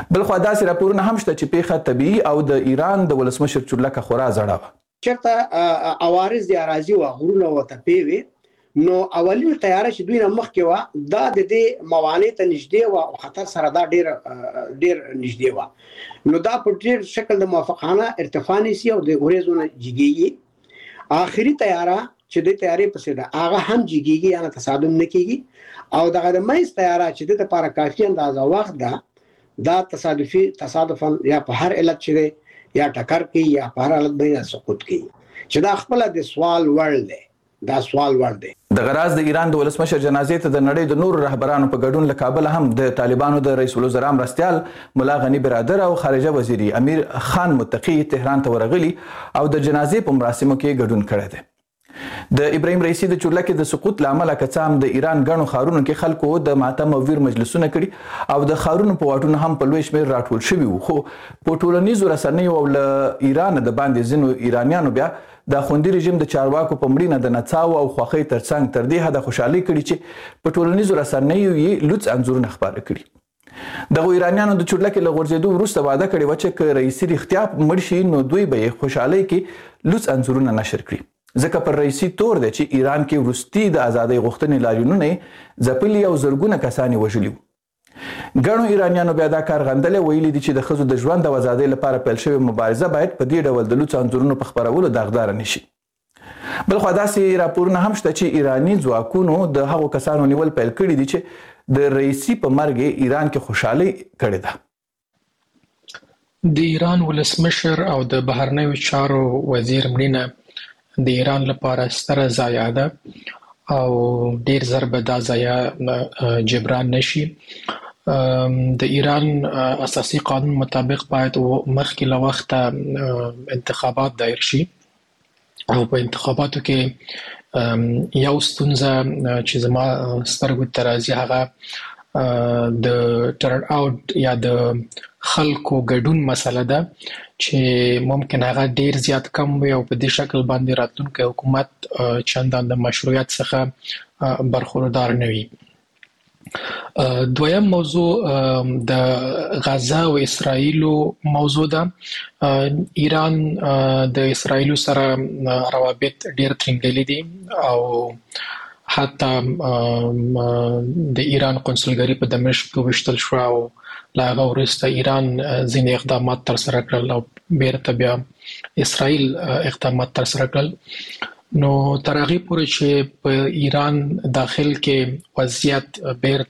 بل خو داسې راپورونه هم شته چې پیښه طبيعي او د ایران د ولسمشر چورلکه خورا زړه و. چرته عوارض د اراضي او غرونه وته پیوي نو اولین تیاره چې دوی نه مخکې و دا د دې موانع ته نږدې و او خطر سره دا ډیر ډیر نږدې و نو دا په ډیر شکل د موافقانه ارتفاع نسی او د اوریزونه جګیږي. اخري تیاره چې د تیارې پسې ده هغه هم جګیږي یا تصادم نه کیږي او دغه د مېز تیاره چې د لپاره کافي اندازه وخت ده دا تصادفي تصادفا یا په هر علت چې یا ټکر کوي یا په هر حالت باندې سقوط کوي چې دا خپل د سوال وړ دی دا سوال ور دی. د غراز د ایران د ولسمشر جنازې ته د نړۍ د نور رهبرانو په ګډون له کابل هم د طالبانو د رئیس الوزرا مرستیال مولا غنی برادر او خارجه وزیر امیر خان متقی تهران ته ورغلي او د جنازې په مراسمو کې ګډون کړی دی. د ابراهیم رئیسی د چورلکه د سقوط لامل کڅام د ایران غنو خارونو کې خلکو د ماتم او ویر مجلسونه کړي او د خارونو په واټونو هم په لوی شمیر راټول شوي وو. خو په ټولنیزو رسنیو او له ایران د باندې ځینو ایرانیانو بیا د خوندي رژیم د چارواکو په مړینه د نڅاو او خوخي ترڅنګ تر دې حد خوشحالي کړي چې په ټولنیزو رسنیو یې لوڅ انځورونه خبره کړي. دغه ایرانیانو د چورلکه له غورځېدو وروسته واده کړی و چې رئیسی رښتیا مړ شي نو دوی به خوشحالي کې لوڅ انځورونه نشر کړي. ځکه پر رئیسی تور دی چې ایران کې وروستي د ازادۍ غوښتنې لاریونونه ځپلي او زرګونه کسانې وژلي وو. ګڼو ایرانیانو بیا دا کار غندلی ویلي دي چې د ښځو د ژوند او ازادۍ لپاره پیل شوې مبارزه باید په دې ډول د لوڅو انځورونو په خپرولو داغداره نشي. بلخوا داسې راپورونه هم شته چې ایراني ځواکونو د هغو کسانو نیول پیل کړي دي چې د رئیسی په مرګ ایران کې خوشحالي کړې ده. د ایران ولسمشر او د بهرنیو چارو وزیر مړینه د ایران لپاره ستره ضایعه ده او ډیر زر به دا ضایعه جبران نشي. د ایران اساسي قانون مطابق باید مخکې له وخته انتخابات دایر شي او په انتخاباتو کې یو ستونزه چې زما سترګو ته راځي هغه د ټرن اوټ یا د خلکو ګډون مسله ده چې ممکن هغه ډیر زیات کم وي او په دې شکل باندې راتلونکي حکومت چندان د مشروعیت څخه برخوردار نه وي. دویم موضوع د غزه او اسرائیل موضوع ده. ایران د اسرائیل سره روابط ډیر ترنګلي دي او حتی د ایران قونسلګری په دمشق کې وشتل شو او لا هغه وروسته ایران ځینې اقدامات تر سره کړل او بیرته بیا اسرائیل اقدامات تر سره کړل. نو تر هغې پورې چې په ایران داخل کې وضعیت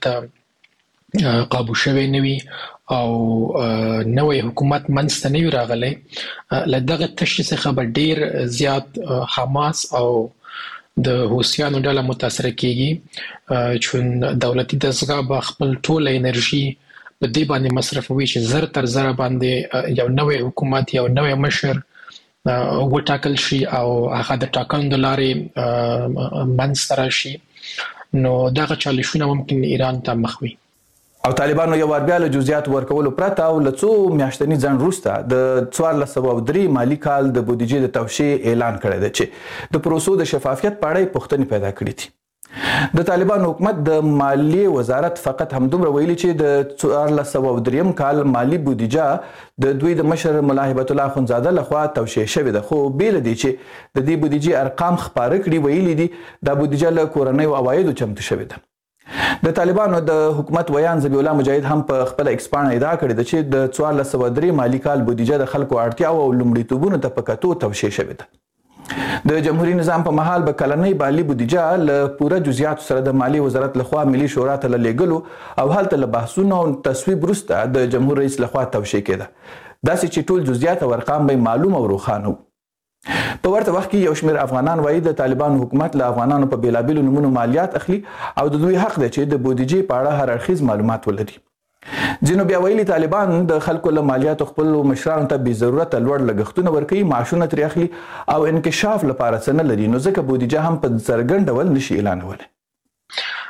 بیرته قابو شوی نه وي او نوی حکومت منځته نه وي راغلی له دغه تشې څخه به ډیر زیات حماس او د حوثیانو ډله متاثره کیږي چې دولتي دستګاه به خپل ټوله انرژي په دې باندې مصرفوي چې زر تر زر باندې یو نوې حکومت یو نوې مشر وټاکل شي او هغه د ټاکنو د لارې منځته راشي. نو دغه چالشونه ممکن ایران ته مخ وي. او طالبانو یو وار بیا له جزئیات ورکولو پرته او له څو میاشتني ځنډ وروسته د څوارلس سوه او درې مالي کال د بودیجې د توشیح اعلان کړی دی چې د پروسو د شفافیت په اړه پوښتنې پیدا کړې دي. د طالبانو حکومت د مالیې وزارت فقط همدومره ویلي چې د څوارلس سوه او درېیم کال مالي بودیجه د دوی د مشر ملا هیبت الله اخندزاده لخوا توشیح شوې ده. خو بیل دي چې د دې بودیجې ارقام خپاره کړي ویلي دي دا بودیجه له کورنیو عوایدو چمتو شوې ده. د طالبانو د حکومت ویان ذبیح الله مجاهد هم په خپل ایکسپانه ادعا کړې ده چې د څوارلس سوه درې مالي کال بودیجه د خلکو اړتیاو او لومړیتوبونو ته په کتو توشیح شوې ده. د جمهوریت نظام په محل به کلنۍ مالي بودیجه له پوره جزئیاتو سره د مالی وزارت لخوا ملي شورا ته لېږلو او هلته له بحثونو او تصویب وروسته د جمهور رئیس لخوا توشیح کېده داسې چې ټول جزئیات او ارقام به معلوم او روښانه وو. په ورته وخت کې یو شمېر افغانان وایي د طالبانو حکومت له افغانانو په بیلابیلو نومونو مالیات اخلي او د دوی حق دی چې د بودیجې په اړه هر اړخیز معلومات ولري. ځینو بیا ویلي طالبان د خلکو له مالیاتو خپلو مشرانو ته بې ضرورته لوړ لګښتونه ورکوي معاشونه ترې اخلي او انکشاف لپاره څه نه لري نو ځکه بودیجه هم په څرګند ډول نشي اعلانولی.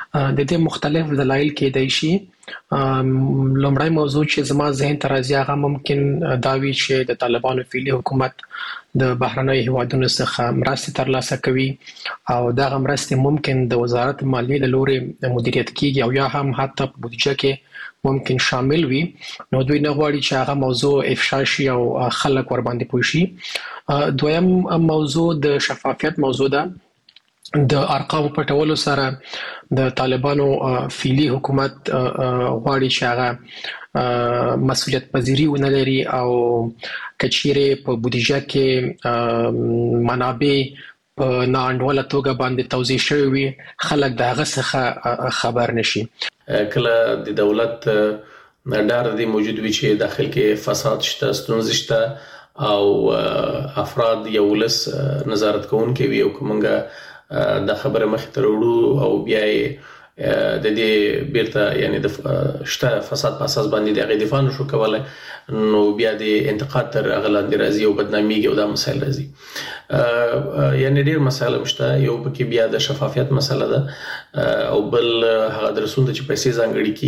د دې مختلف دلایل کېدای شي. لومړی موضوع چې زما ذهن ته راځي هغه ممکن دا وي چې د طالبانو فعلي حکومت د بهرنیو هیوادونو څخه مرستې ترلاسه کوي او دغه مرستې ممکن د وزارت مالیې له لوري مدیریت کیږي او یا هم حتی په بودیجه کې ممکن شامل وي. نو دوی نه غواړي چې هغه موضوع افشا شي او خلک ور باندې پوه شي. دویم موضوع د شفافیت موضوع ده. د ارقام پټولو سره د طالبانو فعلي حکومت غواړي چې هغه مسؤلیت پذیری ونه لري او کچېره په بودیجه کې منابع په ناانډوله توګه باندې توزیع شوی وي خلک د هغه څخه خبر نشي. کله د دولت ډار دی موجود وي چې داخل کې فساد شته ستونزې شته او افراد یو لس نظارت کوونکي وي او کومه د خبره مخ ته وروړو او بیا د دې بیرته یعنی د شته فساد په اساس باندې د غي دفاع نشو کولای نو بیا د انتقاد تر اغلاند راځي او بدنامي او د مسایل راځي. یعنی ډیر مسایل مشته یو پکې بیا د شفافیت مسله ده او بل هغه درسونه چې پیسې ځانګړي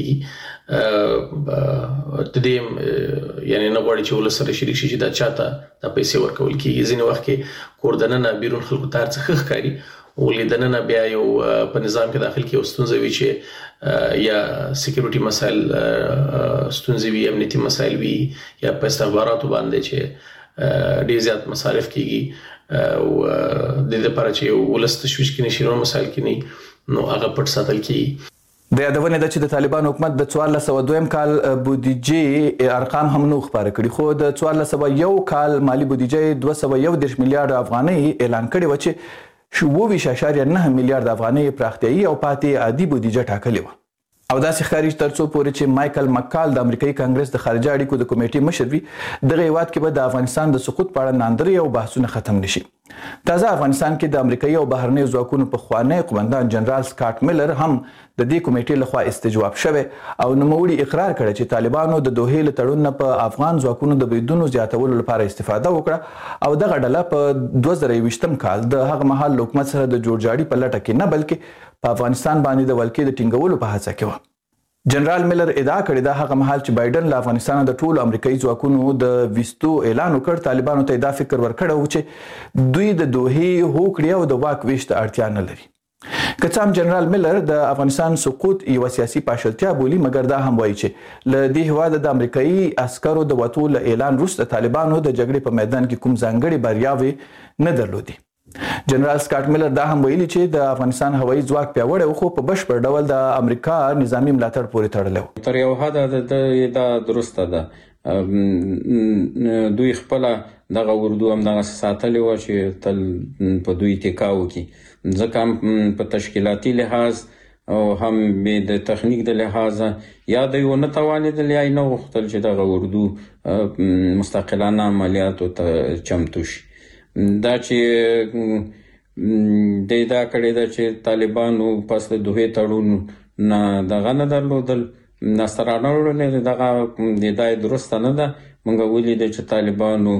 کیږي د دې یعنی نه غواړي چې ولسره شریک شي چې دا چاته د پیسې ورکول کیږي. ځینې وخت کې کوردنه بیرون خلکو تر څخه ښکاری ولیدنه بیا یو په نظام کې داخل کې ستونزې وي چې یا سکیورټي مسایل ستونزې وي امنیتي مسایل وي یا په استخباراتو باندې چې ډیر زیات مصارف کیږي او د دې لپاره چې ولست تشویش کې نشي نو مسایل کې نه نو هغه پټ ساتل کیږي. د یادونه ده چې د طالبان حکومت د څوارلس سوه دویم کال بودیجې ارقام هم نو خبره کړي خو د څوارلس سوه یو کال مالی بودیجې دوه سوه یو دېرش میلیارډ افغانۍ اعلان کړي و چې اووه اشاریه نه میلیارډ افغانۍ پراختیایي او پاتې عادي بودیجه ټاکلې و. او داسې ښکاري ترڅو پورې چې مایکل مکال د امریکایي کانګرس د خارجه اړیکو د کمیټې مشر وي دغه هیواد کې به د افغانستان د سقوط په اړه ناندري او بحثونه ختم نشي. تازه افغانستان کې د امریکایي او بهرنیو ځواکونو په خوانی قومندان جنرال سکاټ میلر هم د دې کمیټې لخوا استجواب شوه او نوموړي اقرار کړی چې طالبانو د دوحې له تړون نه په افغان ځواکونو د بریدونو زیاتولو لپاره استفاده وکړه او دغه ډله په دوه زره یوویشتم کال د هغه مهال حکومت سره د جوړجاړي په لټه کې نه بلکې په افغانستان باندې د ولکې د ټینګولو په هڅه کې و. جنرال میلر ادعا کړې ده هغه مهال چې بایدن له افغانستان د ټولو امریکایي ځواکونو د ویستو اعلان وکړ طالبانو ته دا فکر ورکړی و چې دوی د دوحې هوکړې او د واک ویش ته اړتیا نه لري. که څه هم جنرال میلر د افغانستان سقوط یو سیاسي پاشلتیا بولي مګر دا هم وایي چې له دې هیواده د امریکایي عسکرو د وتو له اعلان وروسته طالبانو د جګړې په میدان کې کوم ځانګړي بریاوې نه درلودي. جنرال سکاټ میلر دا هم ویلي چې د افغانستان هوایي ځواک پیاوړی و خو په بشپړ ډول د امریکا نظامی ملاتړ پورې تړلی و. تر یو حده دا درسته ده دوی خپل دغه اردو هم دغه ساتلی و چې تل په دوی ټیکاو کې ځکه په تشکیلاتي لحاظ او هم د تخنیک د لحاظ یا دوی ونه توانېدل یا نه غوښتل چې دغه اردو مستقلانه عملیاتو ته چمتو شي. دا چې د دا کړي دا چې طالبانو پس د دوه تړون نه دغه نه درلودل نصرانه ورونه دغه د دای درست نه ده. موږ ولید چې طالبانو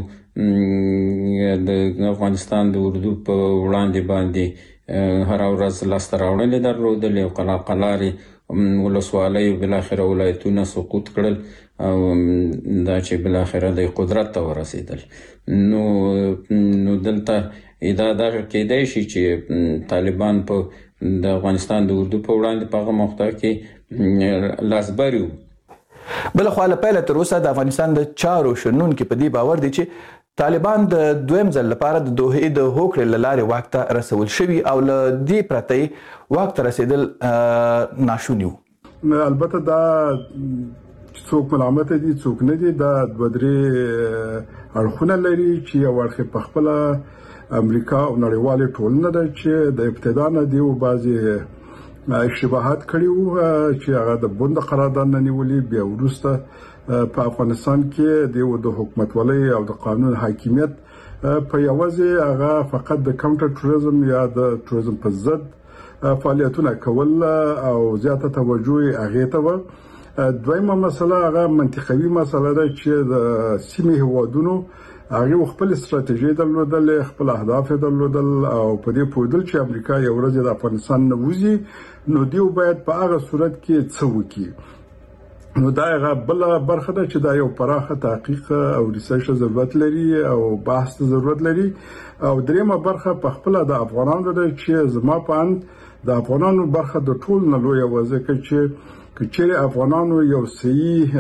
د افغانستان د اردو په وړاندې باندې هر ورځ لاس راوړل درلودل او قلا قلاري ولسوالۍ بل اخر ولایتونه سقوط کړل او دا چې بل اخر د قدرت ته ورسېدل. نو نو دلته ادا دا کېدای شي چې طالبان په د افغانستان د اردو په وړاندې په هغه موقع کې لاسبري. بل خو له پیله تر اوسه د افغانستان د چارو شنونکو په دې باور دي چې طالبان د دویم ځل لپاره د دوحې د هوکړې له لارې واک ته رسول شوي او له دې پرته واک ته رسېدل ناشوني وو. البته دا څوک ملامت دي څوک نه دي دا دوه درې اړخونه لري چې یو اړخ په خپل امریکا او نړیوالې ټولنه ده چې د ابتدا نه دی او بعضي اشتباهات کړي وو چې هغه د بوند قرارداد نه نیولې بیا وروسته په افغانستان کې د حکومت ولای او د قانون حاکمیت په یوازې هغه فقط د کاونټر ټوریزم یا د ټوریزم په ضد فعالیتونه کول او زیاته توجه هغه ته و. دویمه مسله هغه منطقوي مسله ده چې د سیمې هوادونو هغه خپل ستراتیژي درلودل، خپل اهداف درلودل او په دې پوهېدل چې امریکا یو ورځ د افغانستان نه وځي نو دیو باید په هغه صورت کې څه وکړي. نو دا هغه بل برخه ده چې دا یو پراخه تحقیق او ریسرچ ضرورت لري او بحث ضرورت لري. او دریمه برخه په خپل د افغانانو ده چې زما په اند د افغانانو برخه د ټول نه لوی وځکه چې کچېره افغانانو یو صحیح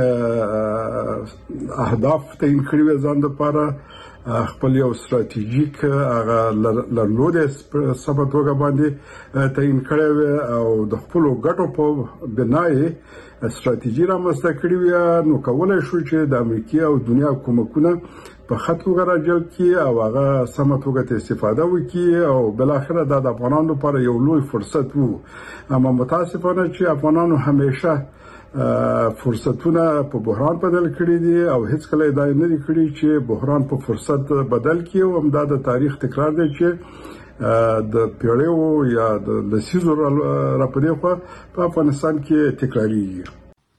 اهداف تعین کړی و ځان لپاره خپل یو ستراتیژیک هغه لرلود سبا توګه باندې تعین کړی او د خپل ګټو په بنای ستراتیژي رامنځته کړې وي نو کولای شو چې د امریکا او دنیا کومکونه په خطو راجل کی او هغه سم توګه استفاده وکړي او بل اخر د افغانانو لپاره یو لوی فرصت وو. اما متاسفانه چې افغانانو همیشه فرصتونه په بحران بدل کړي دي او هیڅ کله دا نه دي کړي چې بحران په فرصت بدل کړي او همدا د تاریخ تکرار دی چې د پیړیو یا د لسیزو راپدې خو په افغانستان کې تکراریږي.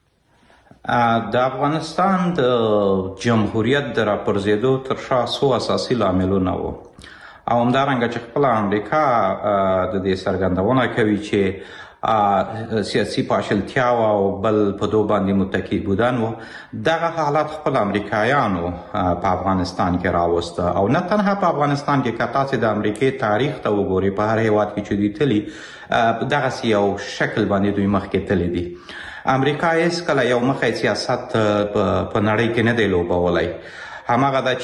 د افغانستان د جمهوریت د راپرزیدو تر شا څو اساسي لاملونه وو او همدارنګه چې خپل امریکا د دې څرګندونه کوي چې سیاسي پاشلتیا او بل په دوه باندې متکی بودن وو. دغه حالات خپل امریکایانو په افغانستان کې راوسته او نه تنها په افغانستان کې کتا چې د امریکای تاریخ ته وګوري په هر هیواد کې چې دوی تلي دغه یو شکل باندې دوی مخکې تللی دي. امریکا هیڅ کله یو مخی سیاست په نړۍ کې نه دی لوبولی. هماغه ده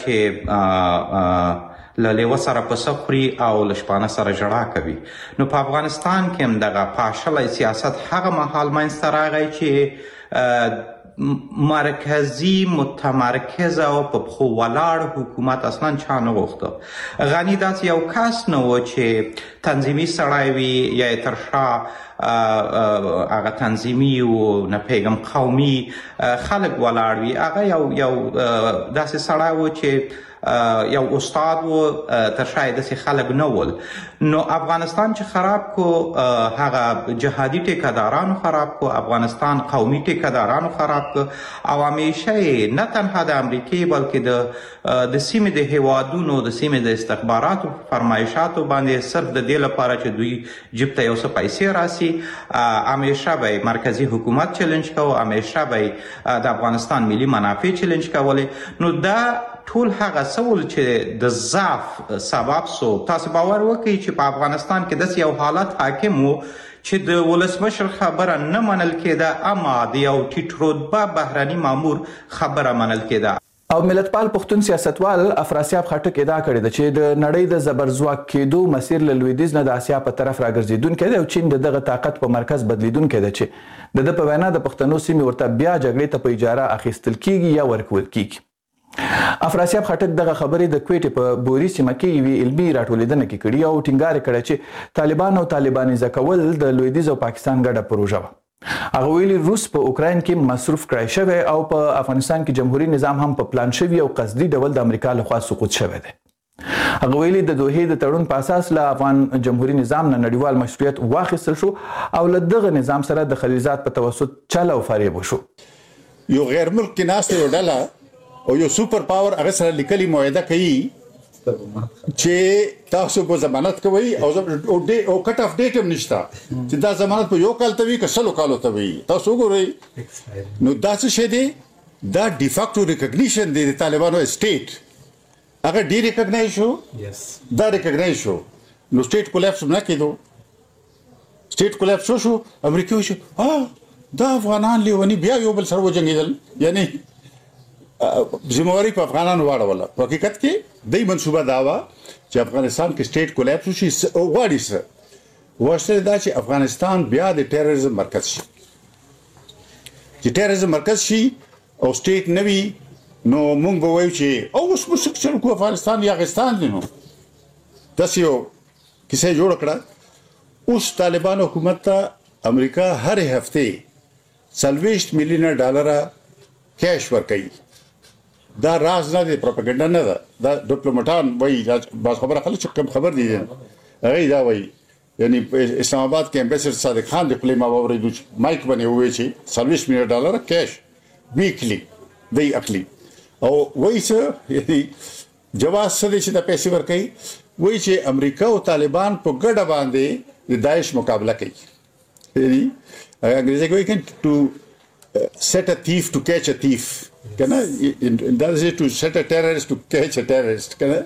چې له لیوه سره پسه خوري او له شپانه سره ژړا کوي. نو په افغانستان کې هم دغه پاشلی سیاست هغه مهال منځته راغی چې مرکزی متمرکز او په پښو ولاړ حکومت اصلا چا نه غوښته. غني داسې یو کس نه و چې تنظیمي سړی وي یا یې تر شا هغه تنظیمي و نه پیغام قومي خلک ولاړ وي. هغه یو یو داسې سړی و چې یو استاد و تر شا یې داسې خلک نه ول. نو افغانستان چې خراب کو هغه جهادي ټیکهدارانو خراب کو، افغانستان قومي ټیکهدارانو خراب کو او همیشه یې نه تنها د امریکې بلکې د د سیمې د هیوادونو د سیمې د استخباراتو فرمایشاتو باندې صرف د دې لپاره چې دوی جیب ته یو څه پیسې راسي همیشه به مرکزی حکومت چیلنج کوو، همیشه به د افغانستان ملي منافع چیلنج کولې. نو دا ټول هغه سول چې د ضعف سبب سو. تاسو باور وکړئ چې په افغانستان کې داسې یو حالت حاکم وو چې د ولسمشر خبره نه منل کېده اما د یو ټیټ رتبه بهرني مامور خبره منل کېده. او ملتپال پښتون سیاستوال افراسیاب خټک ادعا کړې ده چې د نړۍ د زبرځواک کېدو مسیر له لویدیځ نه د اسیا په طرف راګرځېدونکی دی او چین د دغه طاقت په مرکز بدلیدونکی ده چې د ده په وینا د پښتنو سیمې ورته بیا جګړې ته په اجاره اخیستل کیږي یا ورکول کیږي. افراسیاب خټک دغه خبرې د کویټې په بوري سیمه کې یوې علمي راټولېدنه کې کړي او ټینګار کړی چې طالبان او طالبانیزه کول د لویدیځ او پاکستان ګډه پروژه وه. هغه ویلي روس په اوکراین کې مصروف کړی شوی او په افغانستان کې جمهوریت نظام هم په پلان شوی او قصدي ډول د امریکا لخوا سقوط شوی دی. هغه ویلي د دوحې د تړون په اساس له افغان جمهوریت نظام نه نړیوال مشروعیت واخیستل شو او له دغه نظام سره د خلیزات په توسط چل او فریب وشو. یو غیر ملک کې ناست یو ډله او یو سوپر پاور هغه سره لیکلي معاهده کوي چې تاسو په ضمانت کوي او او کټ اف ډیټ هم نشته چې دا ضمانت په یو کال ته وي که سلو کالو ته وي. تاسو وګورئ نو دا څه شی دی؟ دا ډیفاکټو ریکګنیشن دی د طالبانو سټیټ. هغه ډی ریکګنایز شو، دا ریکګنایز شو نو سټیټ کولیپس نه کېدو. سټیټ کولیپس شو امریکا شو ها دا افغانان لیونی بیا یو بل سره وجنګیدل یعنی ذمہواری په افغانانو واړوله. په حقیقت کې دای منصوبه دا وه چې افغانستان کې سټیټ کولیپس شي غواړي څه واشته دا چې افغانستان بیا د ټیرریزم مرکز شي. چې ټیرریزم مرکز شي او سټیټ نه وي نو موږ به وایو چې او اوس موږ چل کو افغانستان یا افغانستان دی. نو داسې یو کیسه جوړ کړه. اوس طالبان حکومت ته امریکا هر هفته څلوېښت میلیونه ډالره کیش ورکوي. دا راز نه دی، پروپاګاندا نه ده. دا ډیپلوماټان وایي بعض خبره خلک چې کم خبر دي هغه دا وایي یعنی اسلام آباد کې امبیسډر صادق خان د خپل ما وریدو مایک باندې وایي چې څلوېښت میلیونه ډالر کیش ویکلی دی اخلي او وایي چې یعنی جواز څه دی چې د پیسې ورکوي وایي چې امریکا او طالبان په ګډه باندې د داعش مقابله کوي انګریزي کوي to set a thief to catch a thief کنه دا چې to set a terrorist to catch a terrorist کنه.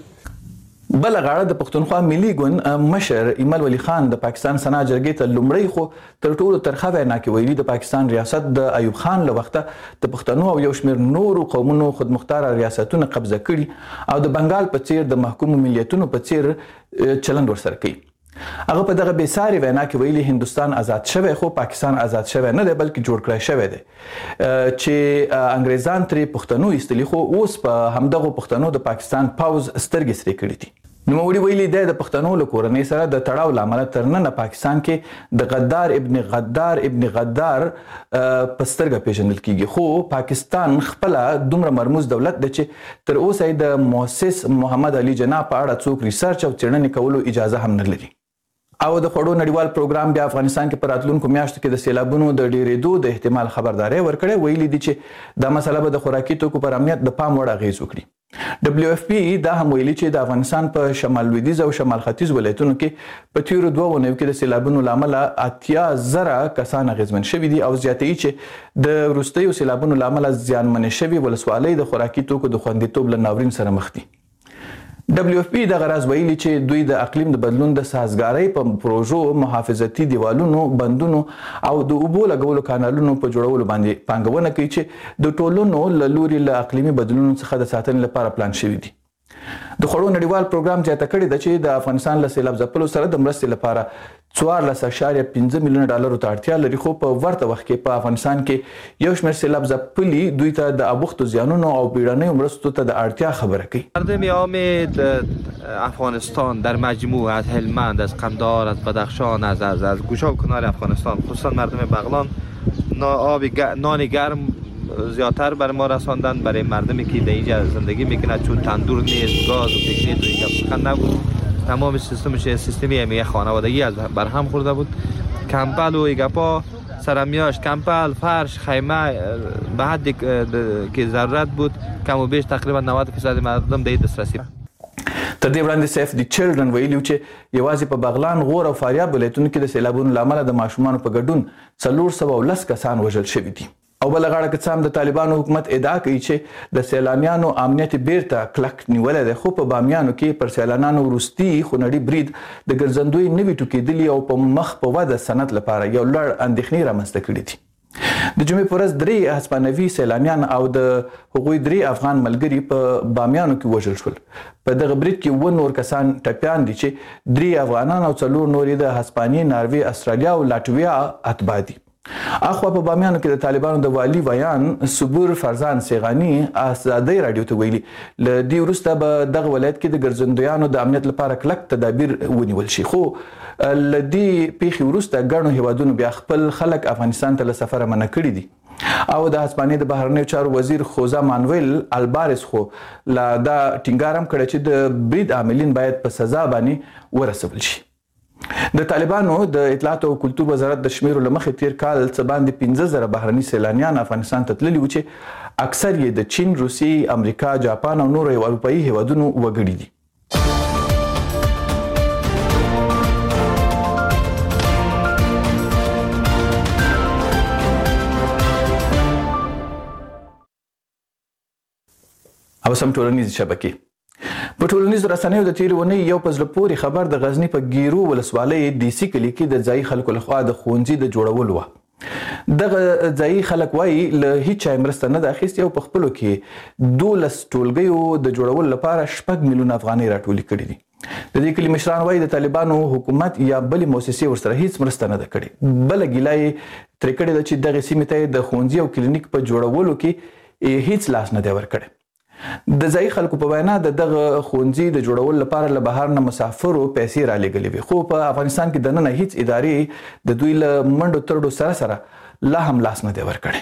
بل غاړه د پښتونخوا ملي ګوند مشر ایمل ولی خان د پاکستان سنا جرګې ته لومړی خو تر ټولو ترخه وینا کې ویلي د پاکستان ریاست د ایوب خان له وخته د پښتنو او یو شمېر نورو قومونو خودمختار ریاستونه قبضه کړي او د بنگال په څیر د محکومو ملیتونو په څیر چلند ورسره کوي. هغه په دغه بیساري وینا کې ویلي هندستان آزاد شوی خو پاکستان آزاد شوی نه دی بلکې جوړ کړی شوی دی چې انګریزان ترې پښتنو ایستلي خو اوس په همدغه پښتنو د پاکستان پاوز سترګې سرې کړي دي. نوموړي ویلي دی د پښتنو له کورنۍ سره د تړاو له امله تر ننه پاکستان کې د غدار ابن غدار ابن غدار په سترګه پیژندل کیږي خو پاکستان خپله دومره مرموز دولت دی چې تر اوسه د مؤسس محمد علي جناح په اړه څوک ریسرچ او څېړنې کولو اجازه هم نه لري. او د خوړو نړیوال پروګرام بیا افغانستان کې په راتلونکو میاشتو کې د سیلابونو د ډېرېدو د احتمال خبرداری ورکړی. ویلي دي چې دا مسله به د خوراکي توکو پر امنیت د پام وړ اغېز وکړي. ډبلیو اف پی دا هم ویلي چې د افغانستان په شمال لویدیځ او شمال ختیځ ولایتونو کې په تیرو دوه اونیو کې د سیلابونو له امله اتیا زره کسان اغېزمن شوي دي او زیاتوي چې د وروستیو سیلابونو له امله زیانمنې شوي ولسوالۍ د خوراکي توکو د خوندیتوب له ناورین سره مخ دي. ډبلیو اف پی دغه راز ویلي چې دوی د اقلیم د بدلون د سازګارۍ په پروژو محافظتي دیوالونو بندونو او د اوبو لګولو کانالونو په جوړولو باندې پانګونه کوي چې د ټولنو له لوري له اقلیمي بدلونونو څخه د ساتنې لپاره پلان شوي دي. د خوړو نړیوال پروګرام زیاته کړې ده چې د افغانستان له سیلاب ځپلو سره د مرستې لپاره څوارلس اعشاریه پنځه میلیونه ډالرو ته اړتیا لري خو په ورته وخت کې په افغانستان کې یو شمېر سیلاب ځپلي دوی ته د ابوختو زیانونو او بیړنیو مرستو ته د اړتیا خبره کوي. مردم عام افغانستان در مجموع از هلمند از قندهار از بدخشان از از از گوشه و کنار افغانستان خصوصا مردم بغلان آب نان گرم زیادتر بر ما رساندن برای مردمی که در اینجا زندگی میکنند چون تندور نیست گاز و تکنیک و اینجا سخن نبود تمام سیستمش سیستمی یک خانوادگی از برهم خورده بود. کمپل و ایگپا سرمیاش کمپل فرش خیمه به حدی که ضرورت بود کم و بیش تقریبا نود درصد مردم د دسترسی. تر دې وړاندې سیف دی چلډرن ویلي چې یوازې په بغلان غور او فاریاب ولایتونو کې د سیلابونو له امله د ماشومانو په ګډون څلور سوه او لس کسان وژل شوي دي. او بل غاړه کې څام د طالبانو حکومت ادعا کوي چې د سیلانیانو امنیت بیرته کلک نیولې ده خو په بامیانو کې پر سیلانیانو وروستي خونړي برید د ګرځندوی نوي ټوکېدلي او په مخ په وده صنعت لپاره یو لوړ اندېښنې رامنځته کړي دي. د جمعې په ورځ درې هسپانوي سیلانیان او د هغوی درې افغان ملګري په بامیانو کې وژل شول. په دغه برید کې اووه نور کسان ټپیان دي چې درې افغانان او څلور نور د هسپانیې ناروې استرالیا او لاتویا اتباع دي. اخوا په بامیانو کې د طالبانو د والی ویان صبور فرزان سیغانی آزادۍ رادیو ته ویلي له دې وروسته به دغه ولایت کې د ګرځندویانو د امنیت لپاره کلک تدابیر ونیول شي خو له دې پیښې وروسته ګڼو هیوادونو بیا خپل خلک افغانستان ته له سفره منع کړي دي او د هسپانیې د بهرنیو چارو وزیر خوزا مانویل البارس خو لا دا ټینګار هم کړی چې د برید عاملین باید په سزا باندې ورسول شي. د طالبانو د اطلاعات او کلتور وزارت د شمیرو له مخې تیر کال څه باندې پنځه زره بهرني سیلانیان افغانستان ته تللي وو چې اکثر یې د چین، روسیې، امریکا، جاپان او نورو اروپایي هیوادونو وګړي دي. او سم ټولنیز شبکې په ټولنیزو رسنیو د تیرې اونۍ یو په زړه پورې خبر د غزني په ګیرو ولسوالۍ ډي سي کلي کې د ځایي خلکو لخوا د ښوونځي د جوړولو وه. دغه ځایي خلک وایي له هیڅ چا مرسته نه ده اخیستې او په خپلو کې دولس ټولګیو د جوړولو لپاره شپږ میلیونه افغانۍ راټولې کړي دي. د دې کلي مشران وایي د طالبانو حکومت یا بلې مؤسسې ورسره هیڅ مرسته نه ده کړې. بله ګیله یې ترې کړې ده چې دغې سیمې ته یې د ښوونځي او کلینیک په جوړولو کې هیڅ لاس نه دی ورکړی. د ځایي خلکو په وینا د دغه ښوونځي د جوړولو لپاره له بهر نه مسافرو پیسې رالېږلې وې خو په افغانستان کې دننه هیڅ ادارې د دوی له منډو ترډو سره سره لا هم لاس نه دی ورکړی.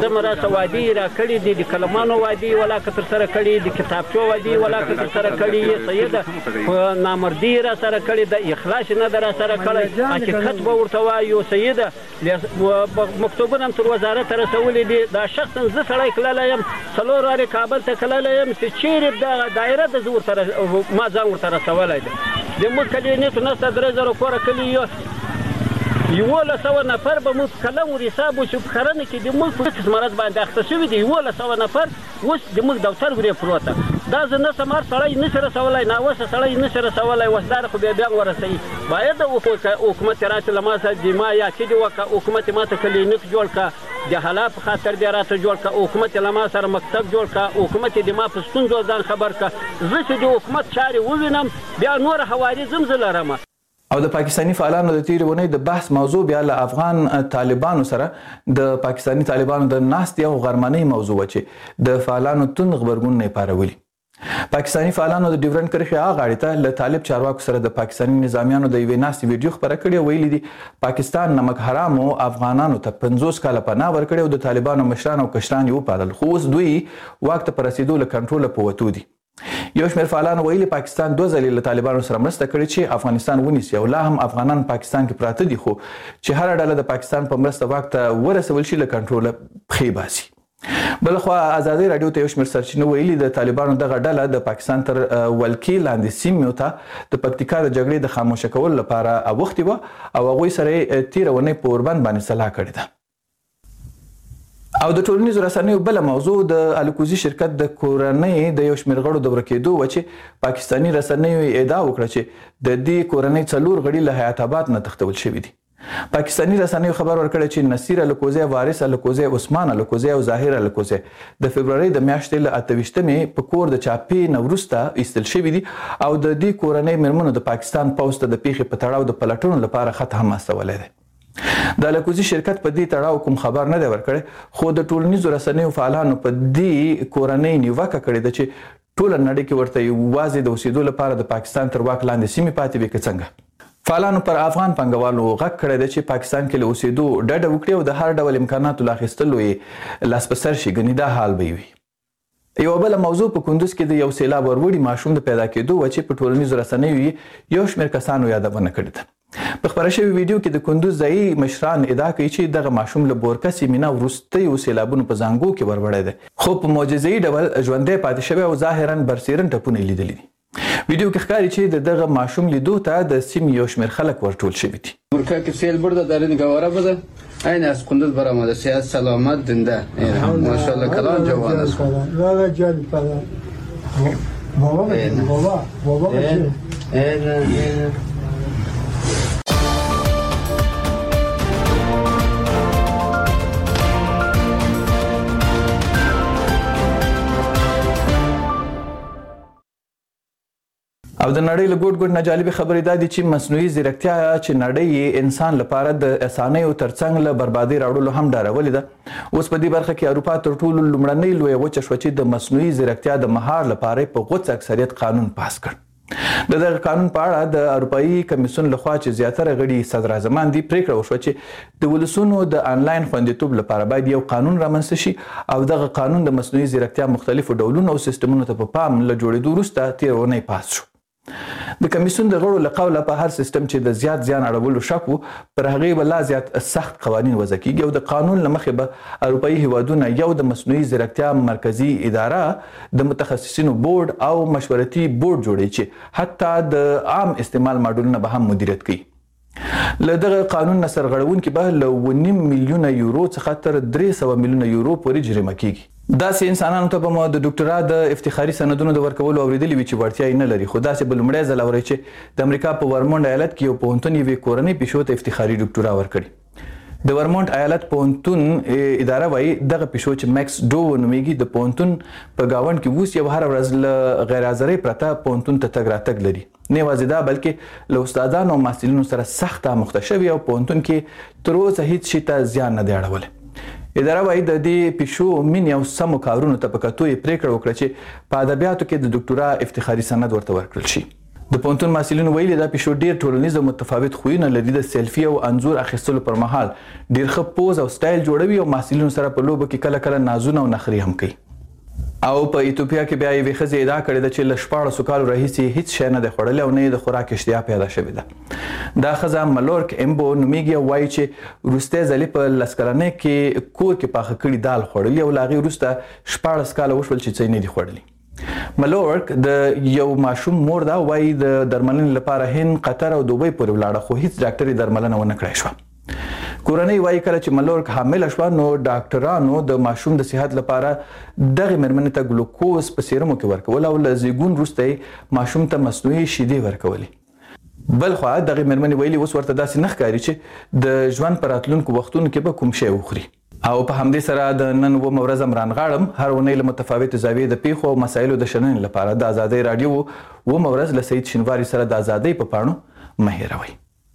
زمرا سوادي را کړی دي د کلمانو وادي ولا کتر سره کړی د کتابچو وادي ولا کتر سره کړی سیده نامردی را سره کړی د اخلاص نه در سره کړی حقیقت به ورته وایو سیده مکتوبونه تر وزارت رسولې دي دا شخصا زه سړی کړلی یم څلور وارې کابل ته کړلی یم چې چیرې دغه دایره د زه ورته ما ځان ورته رسولی دی د موږ کلي نیټو نسته درې زره کوره کلي یو یولس سوه نفر به موږ کلم ور حساب وشو په کرنه کې د موږ په هېڅ مرض باندې اخته شوي دي یولس سوه نفر اوس د موږ دفتر ورې پروته دا زه نسم هر سړی نشي رسولی ناوسه سړی نشي رسولی وسداره خو بیا بیا ورسوي باید د حکومت راسې له ما سره د ما یا چې دې وکړه حکومت ما ته کلینیک جوړ کړه د حالا په خاطر دې راته جوړ کړه حکومت له ما سره مکتب جوړ کړه حکومت د ما په ستونزو ځان خبر کړه زه چې د حکومت چارې ووینم بیا نور حواري زم زه لرم. او د پاکستاني فعالانو د تیرې ونې د بحث موضوع بیا له افغان طالبانو سره د پاکستاني طالبانو د ناستې او غرمنۍ موضوع و چې د فعالانو توند غبرګونونه یې پارولي. پاکستاني فعالانو د ډیورنډ کرښې هغه غاړې ته له طالب چارواکو سره د پاکستاني نظامیانو د یوې ناستې ویډیو خپره کړې او ویلي دي پاکستان نمک حرامو افغانانو ته پنځوس کاله پناه ورکړې او د طالبانو مشران او کشران یې وپالل خو اوس دوی واک ته په رسېدو له کنټروله په وتو دي. یو شمېر فعالانو ویلي پاکستان دوه ځلې له طالبانو سره مرسته کړې چې افغانستان ونیسي او لا هم افغانان پاکستان کې پراته دي خو چې هره ډله د پاکستان په مرسته واک ته ورسول شي له کنټروله پښې باسي. بلخوا ازادي رادیو ته یو شمېر سرچینو ویلي د طالبانو دغه ډله د پاکستان تر ولکې لاندې سیمو ته د پکتیکا د جګړې د خاموشه کولو لپاره اوښتې وه او هغوی سره یې تېره اونۍ په اوربند باندې سلا کړې ده. او د ټولنیزو رسنیو بله موضوع د الکوزي شرکت د کورنۍ د یو شمېر غړو د ورکېدو وه چې پاکستاني رسنیو ادعا وکړه چې د دې کورنۍ څلور غړي له حیات آباد نه تښتول شوي دي. پاکستاني رسنیو خبر ورکړی چې نصیر الکوزی، وارث الکوزی، عثمان الکوزی او ظاهر الکوزی د فبرورۍ د میاشتې له اته ویشتمې په کور د چاپې نه وروسته ایستل شوي دي او د دې کورنۍ مېرمنو د پاکستان پوځ ته د پیښې په تړاو د پلټنو لپاره خط هم استولی دی. د الکوزي شرکت په دې تړاو کوم خبر نه دی ورکړی خو د ټولنیزو رسنیو فعالانو په دې کورنۍ نیوکه کړې ده چې ټوله نړۍ کې ورته یوازې د اوسېدو لپاره د پاکستان تر واک لاندې سیمې پاتې وي که څنګه. فعالانو پر افغان پانګوالو غږ کړی دی چې پاکستان کې له اوسېدو ډډه وکړي او د هر ډول امکاناتو له اخیستلو یې لاس په سر شي ګنې دا حال به وي. یوه بله موضوع په کندوز کې د یو سیلاب وروړي ماشوم د پیدا کېدو وه چې په ټولنیزو رسنیو یې یو شمېر کسانو یادونه کړې ده. په خپره شوې ویډیو کې د کندوز ځایي مشران ادعا کوي چې دغه ماشوم له بورکه سیمې نه وروستیو سیلابونو په زانګو کې وروړی دی خو په معجزه‌ایي ډول ژوندی پاتې شوی او ظاهرا برسیرن ټپونه یې لیدلي دي. ویډیو کې ښکاري چې د دغه ماشوم لیدو ته د سیمې یو شمېر خلک ورټول شوي دي. بورکه که سیل برده در این گواره بده این از کندوز برآمده صحت سلامت زنده ماشاءالله کلان جوان است. بابا جان بابا بابا بابا بابا این او د نړۍ له ګوټ ګوټ نه جالبې خبرې دا دي چې مصنوعي ځیرکتیا چې نړۍ یې انسان لپاره د اسانیو ترڅنګ له بربادۍ راوړلو هم ډارولې ده. اوس په دې برخه کې اروپا تر ټولو لومړنۍ لویه وچه شوه چې د مصنوعي ځیرکتیا د مهار لپاره په غوڅ اکثریت قانون پاس کړ. د دغه قانون په اړه د اروپایي کمیسیون لخوا چې زیاتره غړي صدراعظمان دي پریکړه وشوه چې د ولسونو د آنلاین خوندیتوب لپاره باید یو قانون رامنځته شي او دغه قانون د مصنوعي ځیرکتیا مختلفو ډولونو او سیستمونو ته په پام له جوړېدو وروسته تېره اونۍ پاس شو. د کمیسیون د غړو له قوله په هر سیستم چې د زیات زیان اړولو شک و پر هغې به لا زیات سخت قوانین وضع کیږي او د قانون له مخې به اروپایي هیوادونه یو د مصنوعي ځیرکتیا مرکزي اداره د متخصصینو بورډ او مشورتي بورډ جوړوي چې حتی د عام استعمال ماډلونه به هم مدیریت کوي. له دغه قانون نه سرغړونکي به له اوه نیم میلیونه یورو څخه تر درې سوه میلیونه یورو پورې جریمه کیږي. داسې انسانانو ته به مو د ډاکټرا د افتخاري سندونو د ورکولو اورېدلي وي چې وړتیا یې نه لري خو داسې به لومړی ځل اورئ چې د امریکا په ورمونډ ایالت کې یو پوهنتون یوې کورنۍ پیشو ته افتخاري ډاکټرا ورکړي. د ورمونټ ایالت پوهنتون اداره وایي دغه پیشو چې میکس ډو نومیږي د پوهنتون په ګاونډ کې اوس یو هره ورځ له غیر حاضرۍ پرته پوهنتون ته تګ راتګ لري. نه یوازې دا بلکې له استادانو او محصلینو سره سخت آموخته شوي او پوهنتون کې تر اوسه هیڅ شي ته زیان نه دی اړولی. اداره وایي د دې پیشو مینې او سمو کارونو ته په کتو یې پریکړه وکړه چې په ادبیاتو کې د ډاکټرا افتخاري سند ورته ورکړل شي. د پونتون محصلینو ویلي دا پیشو ډیر ټولنیز او متفاوت خویونه لري. د سیلفي او انځور اخیستلو پر مهال ډیر ښه پوز او سټایل جوړوي او محصلینو سره په لوبو کې کله کله نازونه او نخري هم کوي. او په ایتوپیا کې بیا یوې ښځې ادعا کړې ده چې له شپاړسو کالو راهیسې هیڅ شی نه دی خوړلی او نه یې د خوراک اشتها پیدا شوې ده. دا ښځه ملورک امبو نومیږي او وایي چې وروستی ځلې په لس کلنۍ کې کور کې پاخه کړي دال خوړلي او له هغې وروسته شپاړس کاله وشول چې څه یې نه دي خوړلي. ملورک د یو ماشوم مور ده، وایي د درملنې لپاره هند، قطر او دوبۍ پورې ولاړه خو هیڅ ډاکټر یې درملنه ونه کړی شوه. کورنۍ وایي کله چې ملورک حامله شوه نو ډاکټرانو د ماشوم د صحت لپاره دغې مېرمنې ته ګلوکوز په سیرمو کې ورکول او له زیږون وروسته یې ماشوم ته مصنوعي شیدې ورکولې. بل خوا دغې مېرمنې ویلي اوس ورته داسې نه ښکاري چې د ژوند په راتلونکو وختونو کې به کوم شی وخوري. او په همدې سره د نن اوومه ورځ هم رانغاړم. هر اونۍ له متفاوتو زاویې د پیښو او مسایلو د شننې لپاره د ازادۍ راډیو اوومه ورځ له سعید شینواري سره د ازادۍ په پاڼو مه هېروئ.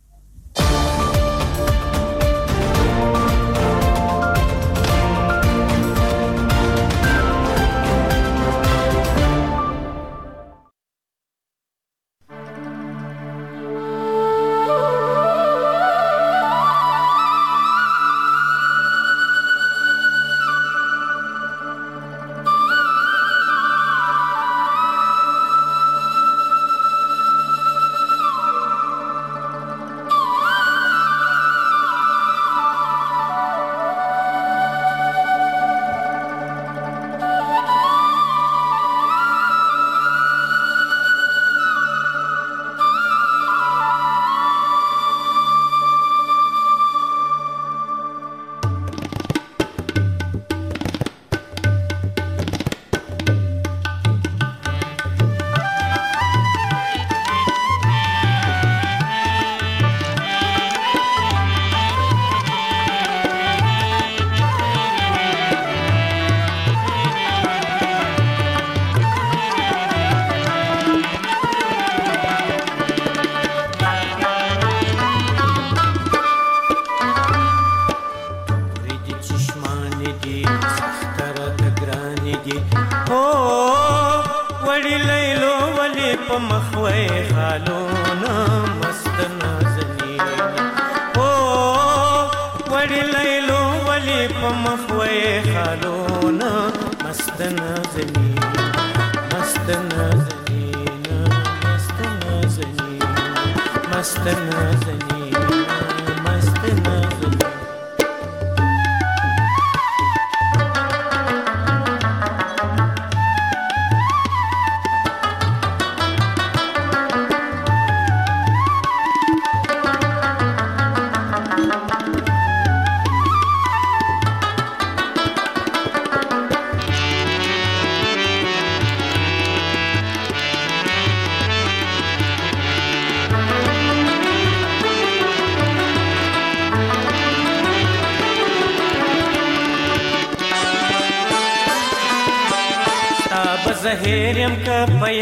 زهریم که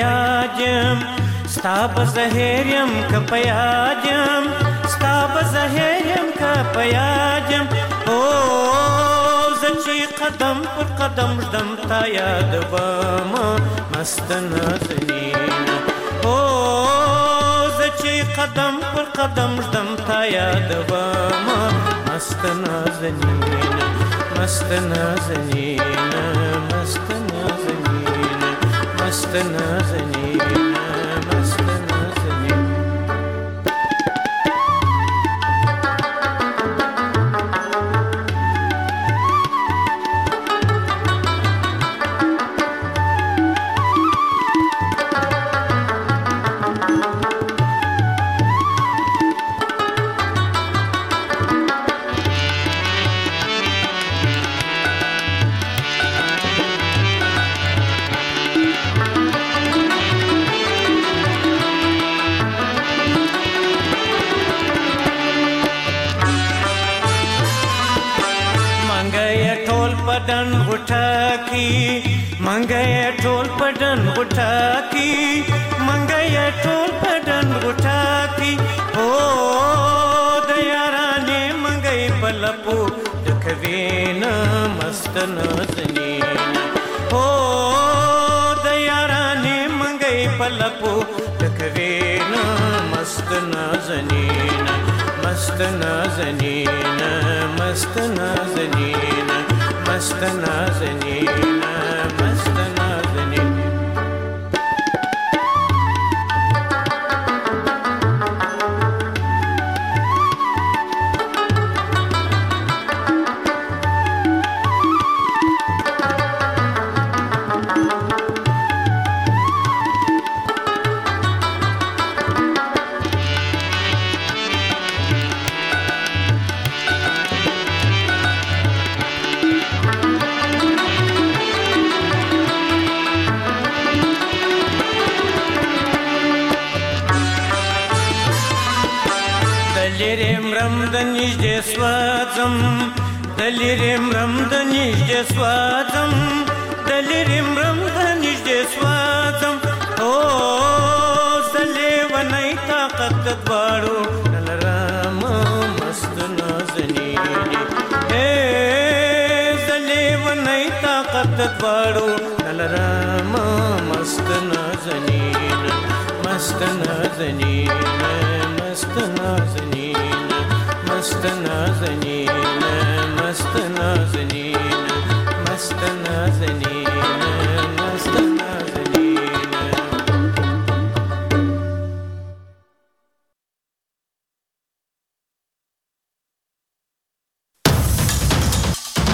پیاجم ستاب زهریم که پیاجم ستاب زهریم که پیاجم او زچی قدم پر قدم دم تا یاد بام مست نازنین او زچی قدم پر قدم دم تا یاد بام مست نازنین مست نازنین مست نازنین مست نازنین مست نازنین पडन उठाकी मंगया टोल पडन उठाकी मंगया टोल पडन उठाकी ओ दयाराने मंगई पलपो दखवेन मस्त नजनीन ओ दयाराने मंगई पलपो दख کوین مست نازنین مست نازنین مست نازنین مست نازنین مست نازنین Swatam, dalirim ram danijde swatam, dalirim ram danijde swatam. Oh, zalevanai taqat baru, dalaram mast naznini. Hey, zalevanai taqat baru, dalaram mast naznini, mast naznini, mast naznini. مست نازنین مست نازنین